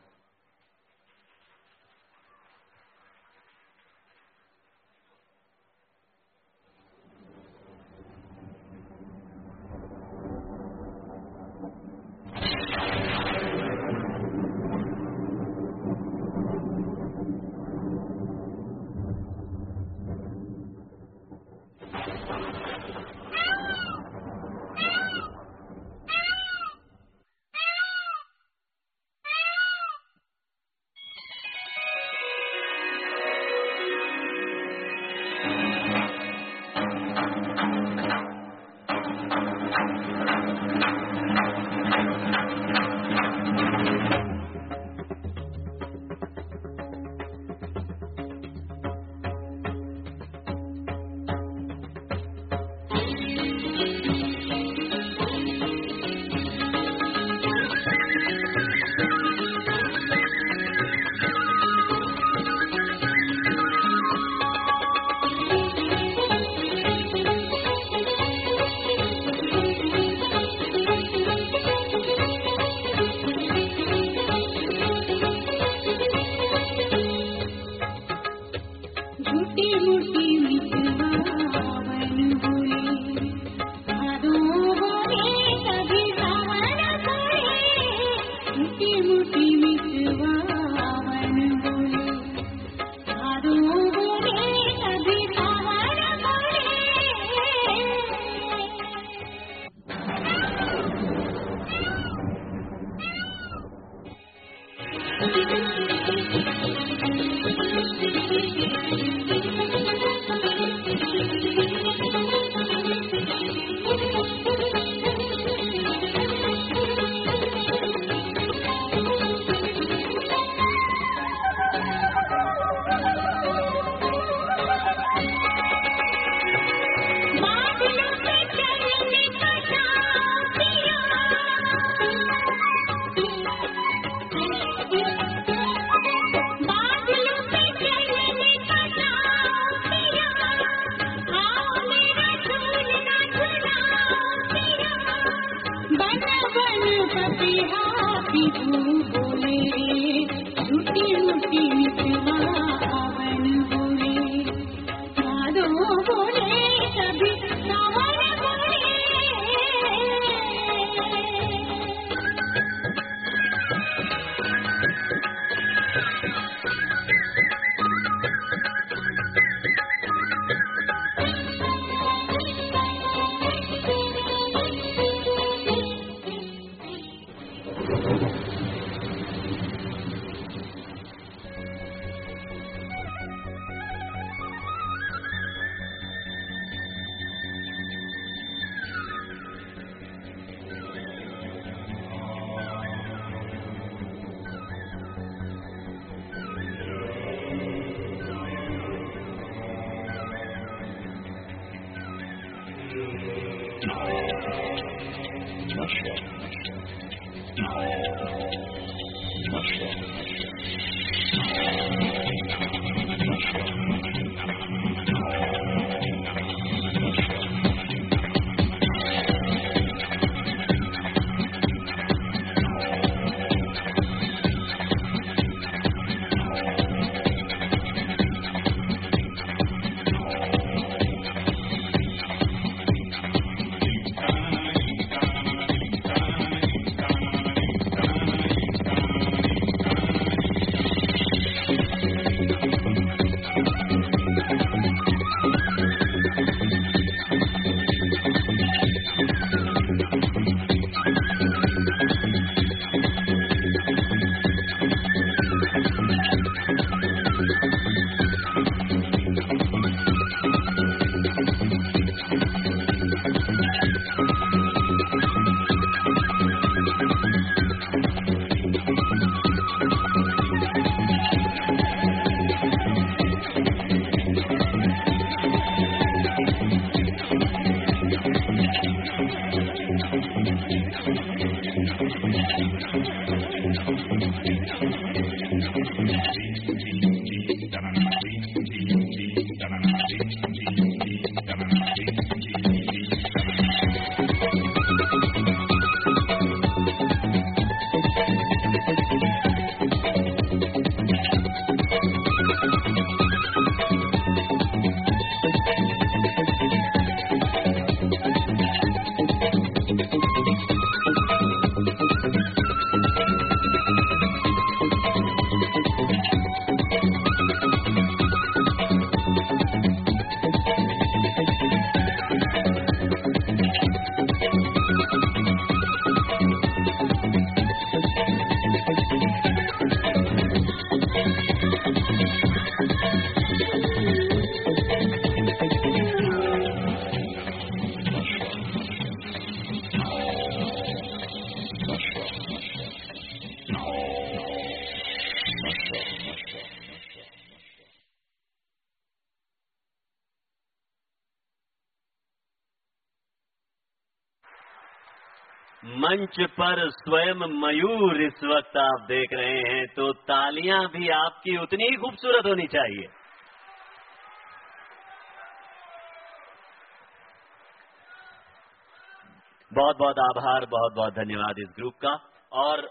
मंच पर स्वयं मयूर इस वक्त आप देख रहे हैं, तो तालियां भी आपकी उतनी ही खूबसूरत होनी चाहिए। बहुत बहुत आभार, बहुत बहुत धन्यवाद इस ग्रुप का। और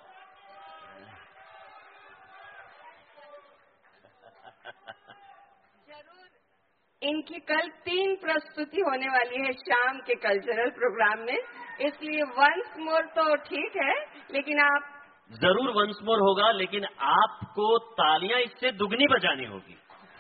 इनकी कल तीन प्रस्तुति होने वाली है शाम के कल्चरल प्रोग्राम में, इसलिए वंस मोर तो ठीक है, लेकिन आप जरूर वंस मोर होगा, लेकिन आपको तालियां इससे दुगनी बजानी होगी।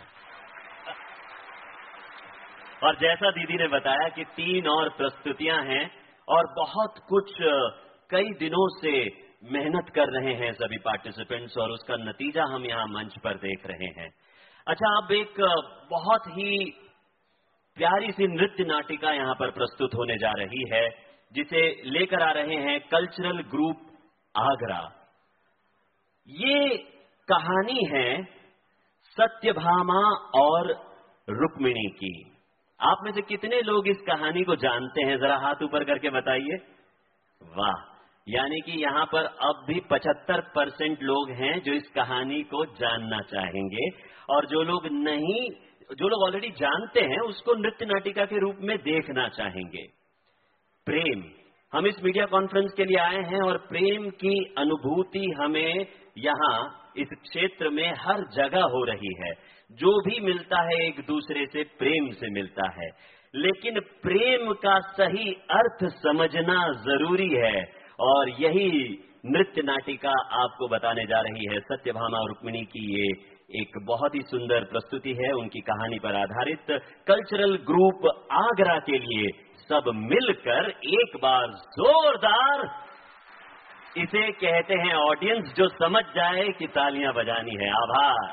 और जैसा दीदी ने बताया कि तीन और प्रस्तुतियां हैं और बहुत कुछ कई दिनों से मेहनत कर रहे हैं सभी पार्टिसिपेंट्स, और उसका नतीजा हम यहां मंच पर देख रहे हैं। अच्छा, अब एक बहुत ही प्यारी सी नृत्य नाटिका यहां पर प्रस्तुत होने जा रही है, जिसे लेकर आ रहे हैं कल्चरल ग्रुप आगरा। ये कहानी है सत्यभामा और रुक्मिणी की। आप में से कितने लोग इस कहानी को जानते हैं? जरा हाथ ऊपर करके बताइए। वाह, यानी कि यहां पर अब भी पचहत्तर परसेंट लोग हैं जो इस कहानी को जानना चाहेंगे, और जो लोग नहीं, जो लोग ऑलरेडी जानते हैं, उसको नृत्य नाटिका के रूप में देखना चाहेंगे। प्रेम, हम इस मीडिया कॉन्फ्रेंस के लिए आए हैं और प्रेम की अनुभूति हमें यहां इस क्षेत्र में हर जगह हो रही है। जो भी मिलता है एक दूसरे से प्रेम से मिलता है, लेकिन प्रेम का सही अर्थ समझना जरूरी है, और यही नृत्य नाटिका आपको बताने जा रही है। सत्यभामा और रुक्मिणी की ये एक बहुत ही सुंदर प्रस्तुति है, उनकी कहानी पर आधारित। कल्चरल ग्रुप आगरा के लिए सब मिलकर एक बार जोरदार, इसे कहते हैं ऑडियंस जो समझ जाए कि तालियां बजानी है। आभार।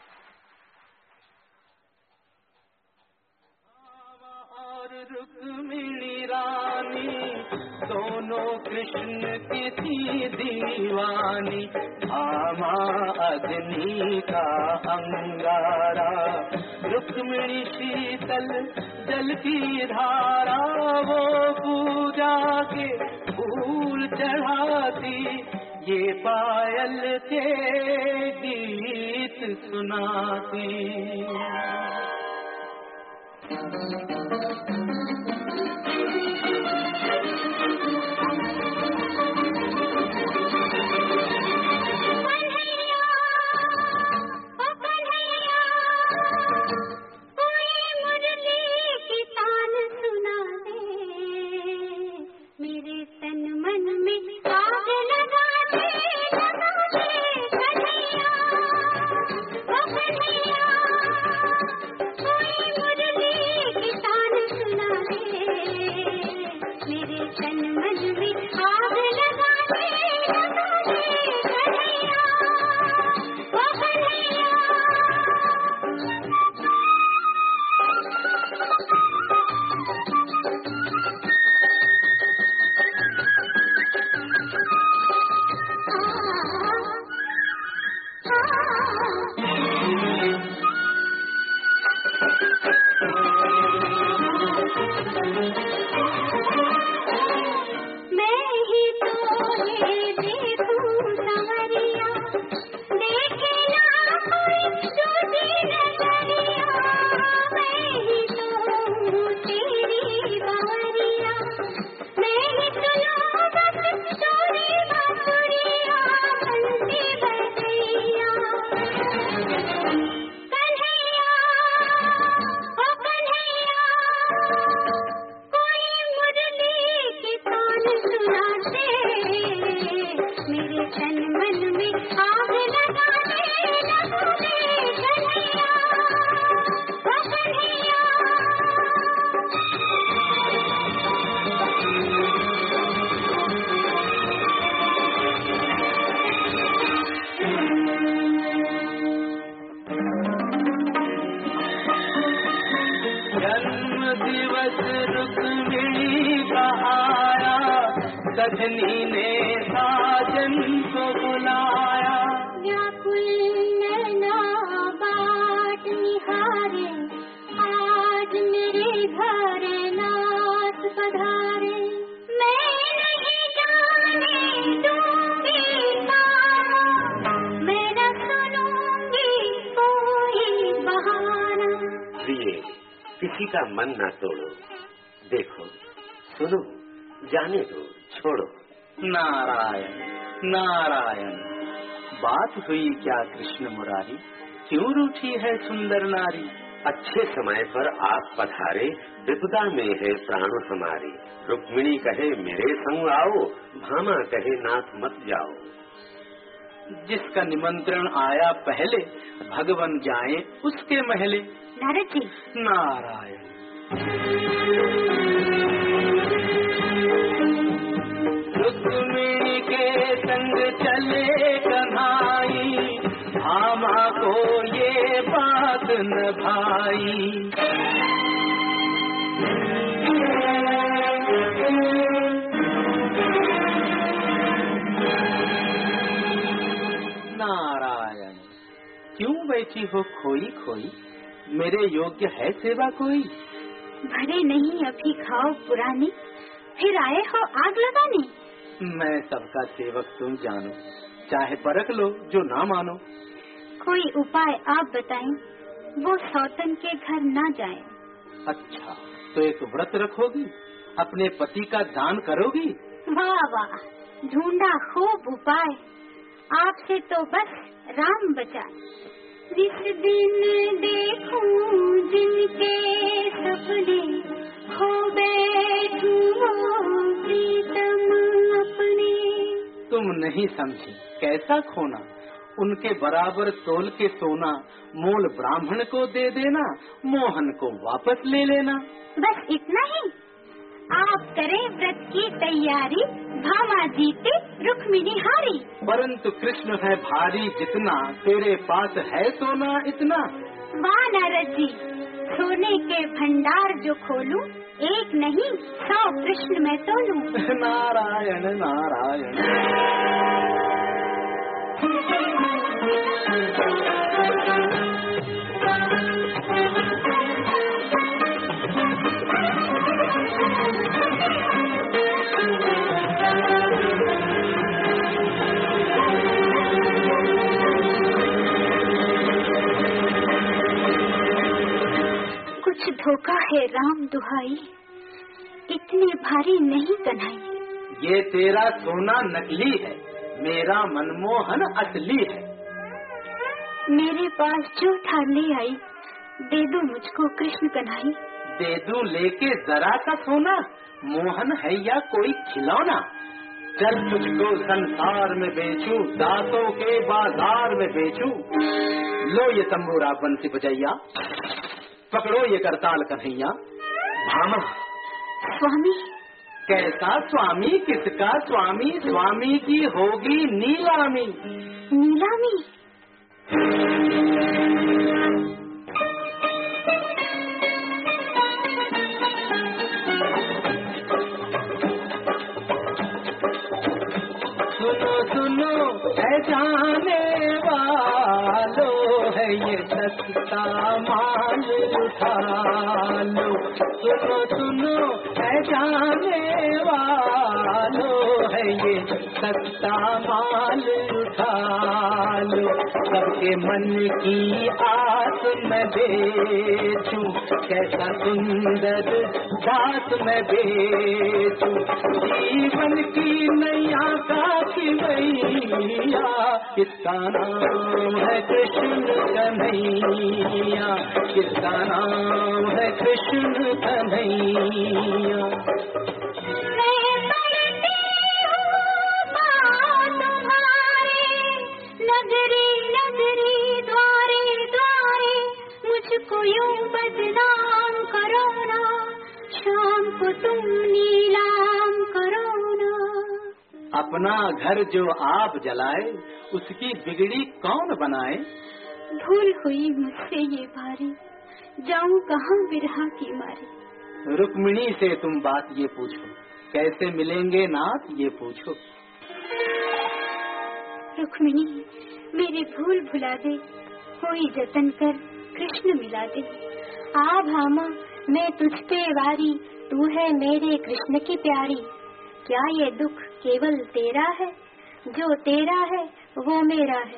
रुक्मिणी रानी दोनों कृष्ण की थी दीवानी, भामा अग्नि का अंगारा, रुक्मिणी शीतल जल की धारा, वो पूजा के फूल चढ़ाती, ये पायल के गीत सुनाती। आग लगाने लगोगे कन्हैया, ओ कन्हैया। जन्म दिवस रुक्मिणी का आया, सजनी ने साजन को बुलाया। व्याकुल नैना बाट निहारे, आज मेरे घर नाथ पधारे। मैं नहीं जाने दूंगी ताना, मैं न सुनूंगी कोई बहाना। प्रिय, किसी का मन ना तोड़ो, देखो सुनो, जाने दो, छोड़ो। नारायण नारायण, बात हुई क्या कृष्ण मुरारी, क्यों रूठी है सुंदर नारी। अच्छे समय पर आप पधारे, विपदा में है प्राण हमारी। रुक्मिणी कहे मेरे संग आओ, भामा कहे नाथ मत जाओ। जिसका निमंत्रण आया पहले, भगवन जाए उसके महले। नारद जी, नारायण। रुक्मिणी के संग चले कन्हाई, भामा को ये बात न भाई। नारायण, क्यों बैठी हो खोई खोई, मेरे योग्य है सेवा कोई। भरे नहीं अभी खाओ पुरानी, फिर आए हो आग लगाने। मैं सबका सेवक तुम जानो, चाहे परख लो जो ना मानो। कोई उपाय आप बताएं, वो सौतन के घर ना जाए। अच्छा, तो एक व्रत रखोगी, अपने पति का दान करोगी। वाह वाह, ढूंढा खूब उपाय, आपसे तो बस राम बचाए। जिस दिन देखूं जिनके सपने, हो बैठूं प्रीतम अपने। तुम नहीं समझी कैसा खोना, उनके बराबर तोल के सोना। मोल ब्राह्मण को दे देना, मोहन को वापस ले लेना। बस इतना ही, आप करें व्रत की तैयारी, भामा जीते रुक्मिणी हारी। परंतु कृष्ण है भारी जितना, तेरे पास है सोना इतना। वाह नारद जी, सोने के भंडार जो खोलूं, एक नहीं सौ कृष्ण मैं तोलूं। नारायण नारायण। कुछ धोखा है राम दुहाई, इतने भारी नहीं कन्हई। ये तेरा सोना नकली है, मेरा मनमोहन असली है। मेरे पास जो था ले आई, दे दो मुझको कृष्ण कन्हई। दे दूं लेके जरा सा सोना, मोहन है या कोई खिलौना। चल तुझको संसार में बेचूं, दांतों के बाजार में बेचूं। लो ये तंबूरा बंसी बजैया, पकड़ो ये करताल कन्हैया। भामा, स्वामी। कैसा स्वामी, किसका स्वामी, स्वामी की होगी नीलामी। नीलामी? सुनो सुनो है जाने वालो, है ये सस्ता माल उठा लो। सुनो सुनो है जाने वालो, है ये सस्ता माल उठा लो। सबके मन की आस में बेचूं, कैसा सुंदर दास में बेचूं। जीवन की नैया का खिवैया, किसका नाम है कृष्ण कन्हैया, किसका नाम है कृष्ण कन्हैया। अपना घर जो आप जलाए, उसकी बिगड़ी कौन बनाए। भूल हुई मुझसे ये भारी, जाऊं कहाँ बिरहा की मारी। रुक्मिणी से तुम बात ये पूछो, कैसे मिलेंगे नाथ ये पूछो। रुक्मिणी मेरी भूल भुला दे, कोई जतन कर कृष्ण मिला दे। आ भामा मैं तुझ पे वारी, तू है मेरे कृष्ण की प्यारी। क्या ये दुख केवल तेरा है, जो तेरा है वो मेरा है।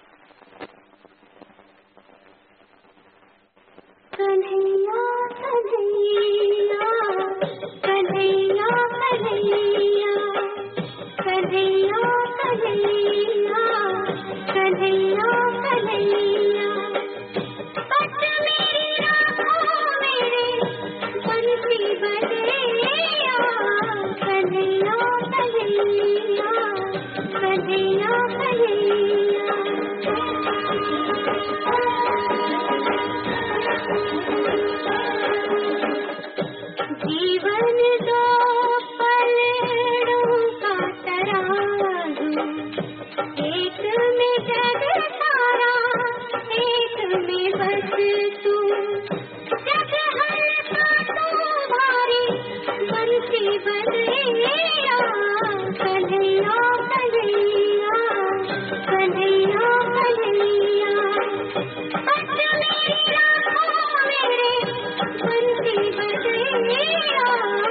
कन्हैया कन्हैया कन्हैया कन्हैया कन्हैया कन्हैया कन्हैया कन्हैया। पट मेरी राहों मेरे बंसी बजैया। कन्हैया कन्हैया कन्हैया कन्हैया। जीवन दो पलड़ों का तराजू, एक में जग सारा, एक में बस तू। जग हल्का तू भारी, बंसी बजैया। कन्हैया कन्हैया कन्हैया कन्हैया। पट मेरी राहों मेरे बंसी बजैया।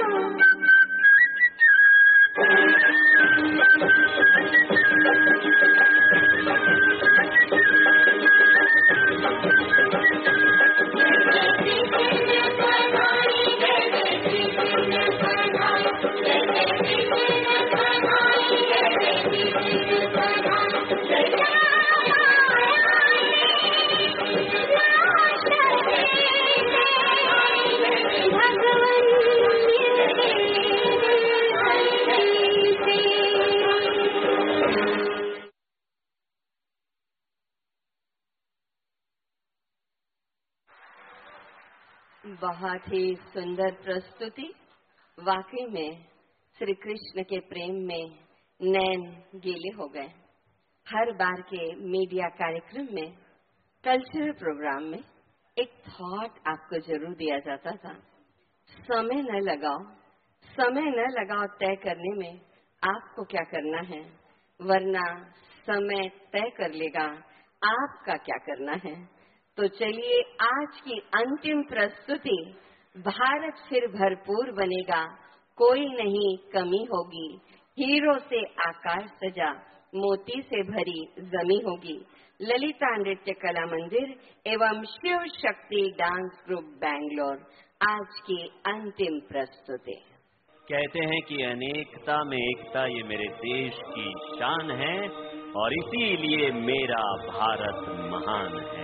बहुत ही सुंदर प्रस्तुति। वाकई में श्री कृष्ण के प्रेम में नैन गीले हो गए। हर बार के मीडिया कार्यक्रम में, कल्चरल प्रोग्राम में एक थॉट आपको जरूर दिया जाता था। समय न लगाओ, समय न लगाओ तय करने में आपको क्या करना है, वरना समय तय कर लेगा आपका क्या करना है। तो चलिए आज की अंतिम प्रस्तुति, भारत फिर भरपूर बनेगा, कोई नहीं कमी होगी। हीरो से आकाश सजा, मोती से भरी जमी होगी। ललिता नृत्य कला मंदिर एवं शिव शक्ति डांस ग्रुप बैंगलोर आज की अंतिम प्रस्तुति। कहते हैं कि अनेकता में एकता ये मेरे देश की शान है, और इसीलिए मेरा भारत महान है।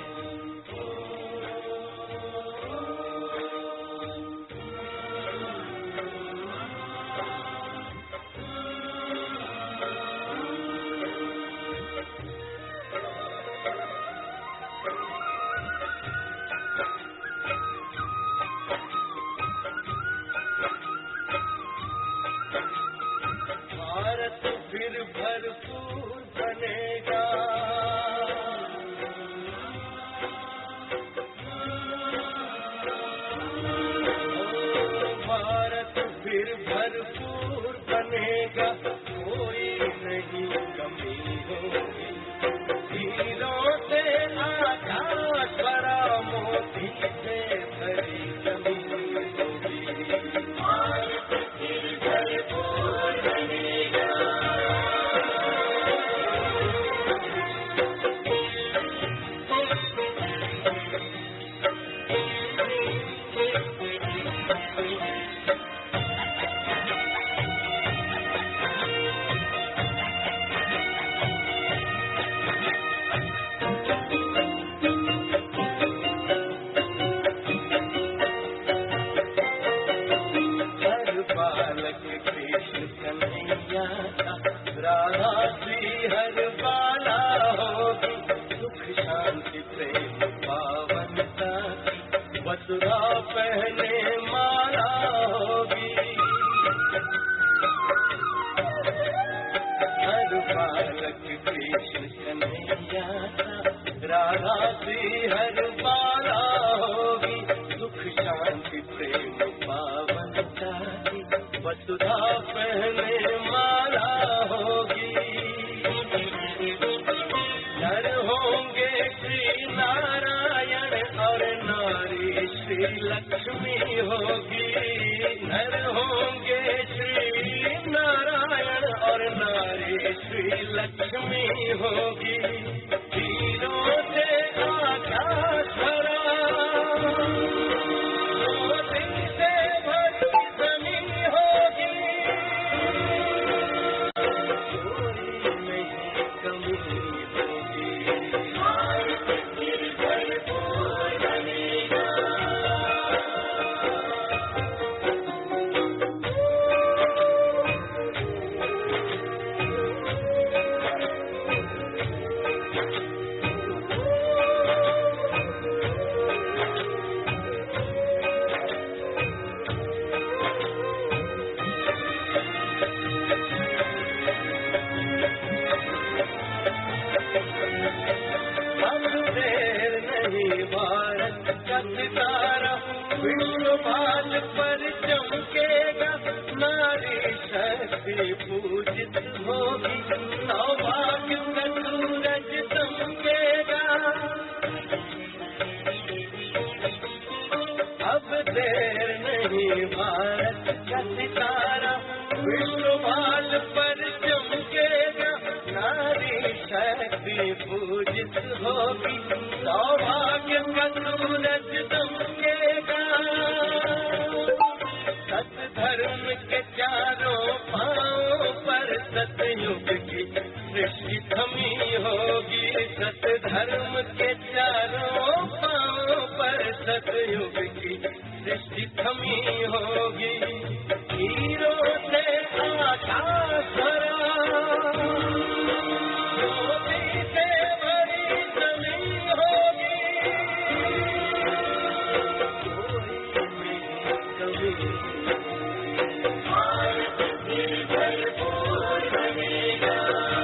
कि कृष्ण कन्हैया राधा से हर बाला होगी, सुख शांति प्रेम पावनता की वसुधा पहने माला होगी। नर होंगे श्री नारायण और नारी श्री लक्ष्मी होगी। नर होंगे श्री नारायण और नारी श्री लक्ष्मी होगी। तीनों से आकाश भरा, दो दिन से भरी जमीन होगी। कोई नहीं कमी होगी। भारत का सितारा विश्व भाग पर चमकेगा, नारी शक्ति पूजित होगी, सौभाग्य का सूरज चमकेगा। अब देर नहीं, भारत का सितारा विश्व भाग पर चमकेगा, नारी शक्ति पूजित होगी, सौभाग्य का सूरज चमकेगा। सत धर्म के चारों पांव पर सतयुग की सृष्टि थमी होगी। सत धर्म के चारों पांव पर सतयुग की सृष्टि थमी होगी। हीरों से आकाश भरा, ज्योति से भरी जमीन होगी। कोई नहीं कभी भरपूर बनेगा।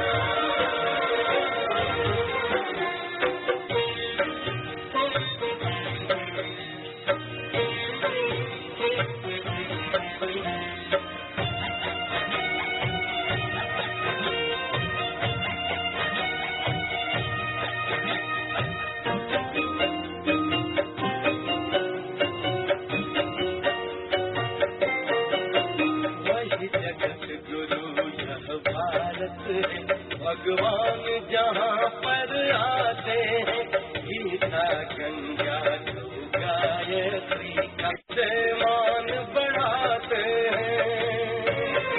भगवान जहाँ पर आते हैं, गीता गंगा तो गायत्री का मान बढ़ाते हैं।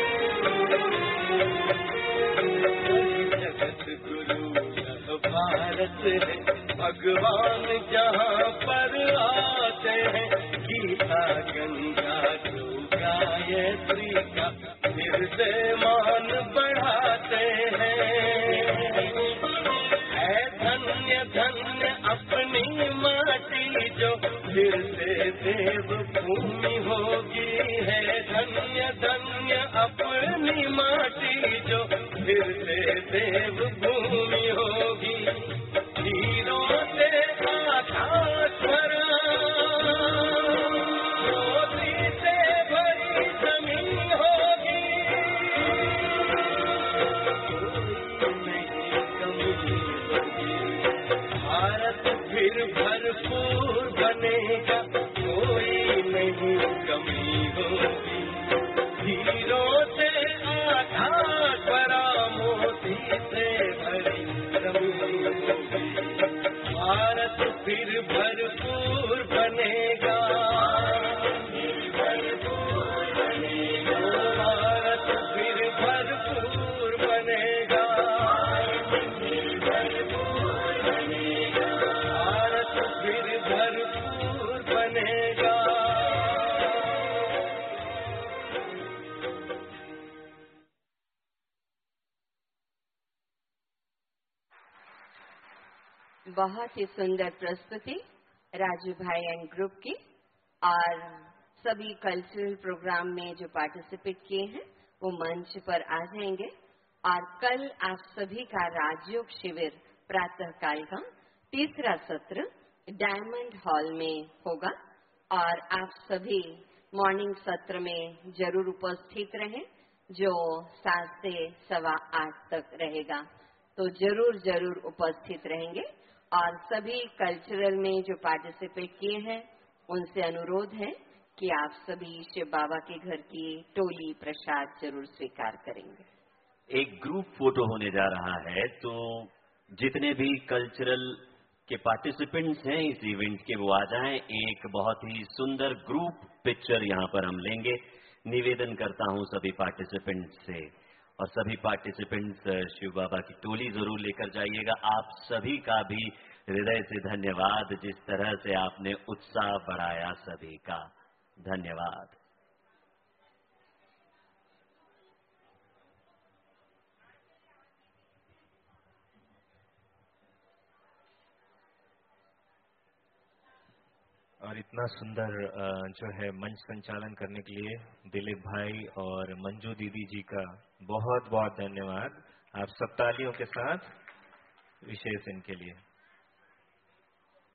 जगत गुरु यह भारत है, भगवान जहाँ पर आते हैं, गीता गंगा तो गायत्री का फिर से मान बढ़ाते हैं। है धन्य धन्य अपनी माटी जो फिर से देव भूमि होगी। है धन्य धन्य अपनी माटी जो फिर से देव भूमि होगी। हीरों से आकाश भरा, ज्योति से भरी जमीन होगी। भारत फिर भरपूर बनेगा, कोई नहीं कमी होगी। हीरों से आकाश भरा, मोती से भरी जमीन होगी। भारत फिर भरपूर बनेगा, भरपूर बनेगा। भारत फिर भरपूर बनेगा, भरपूर बनेगा। भारत फिर भरपूर बनेगा। बहुत ही सुंदर प्रस्तुति राजू भाई एंड ग्रुप की, और सभी कल्चरल प्रोग्राम में जो पार्टिसिपेट किए हैं वो मंच पर आ जाएंगे और कल आप सभी का राजयोग शिविर प्रातःकाल का तीसरा सत्र डायमंड हॉल में होगा और आप सभी मॉर्निंग सत्र में जरूर उपस्थित रहें, जो सात से सवा आठ तक रहेगा। तो जरूर जरूर उपस्थित रहेंगे और सभी कल्चरल में जो पार्टिसिपेट किए हैं उनसे अनुरोध है कि आप सभी शिव बाबा के घर की टोली प्रसाद जरूर स्वीकार करेंगे। एक ग्रुप फोटो होने जा रहा है, तो जितने भी कल्चरल के पार्टिसिपेंट्स हैं इस इवेंट के वो आ जाएं। एक बहुत ही सुंदर ग्रुप पिक्चर यहाँ पर हम लेंगे। निवेदन करता हूँ सभी पार्टिसिपेंट्स से, और सभी पार्टिसिपेंट्स शिव बाबा की टोली जरूर लेकर जाइएगा। आप सभी का भी हृदय से धन्यवाद, जिस तरह से आपने उत्साह बढ़ाया सभी का धन्यवाद। और इतना सुंदर जो है मंच संचालन करने के लिए दिलीप भाई और मंजू दीदी जी का बहुत बहुत धन्यवाद। आप सब तालियों के साथ विशेष इनके लिए।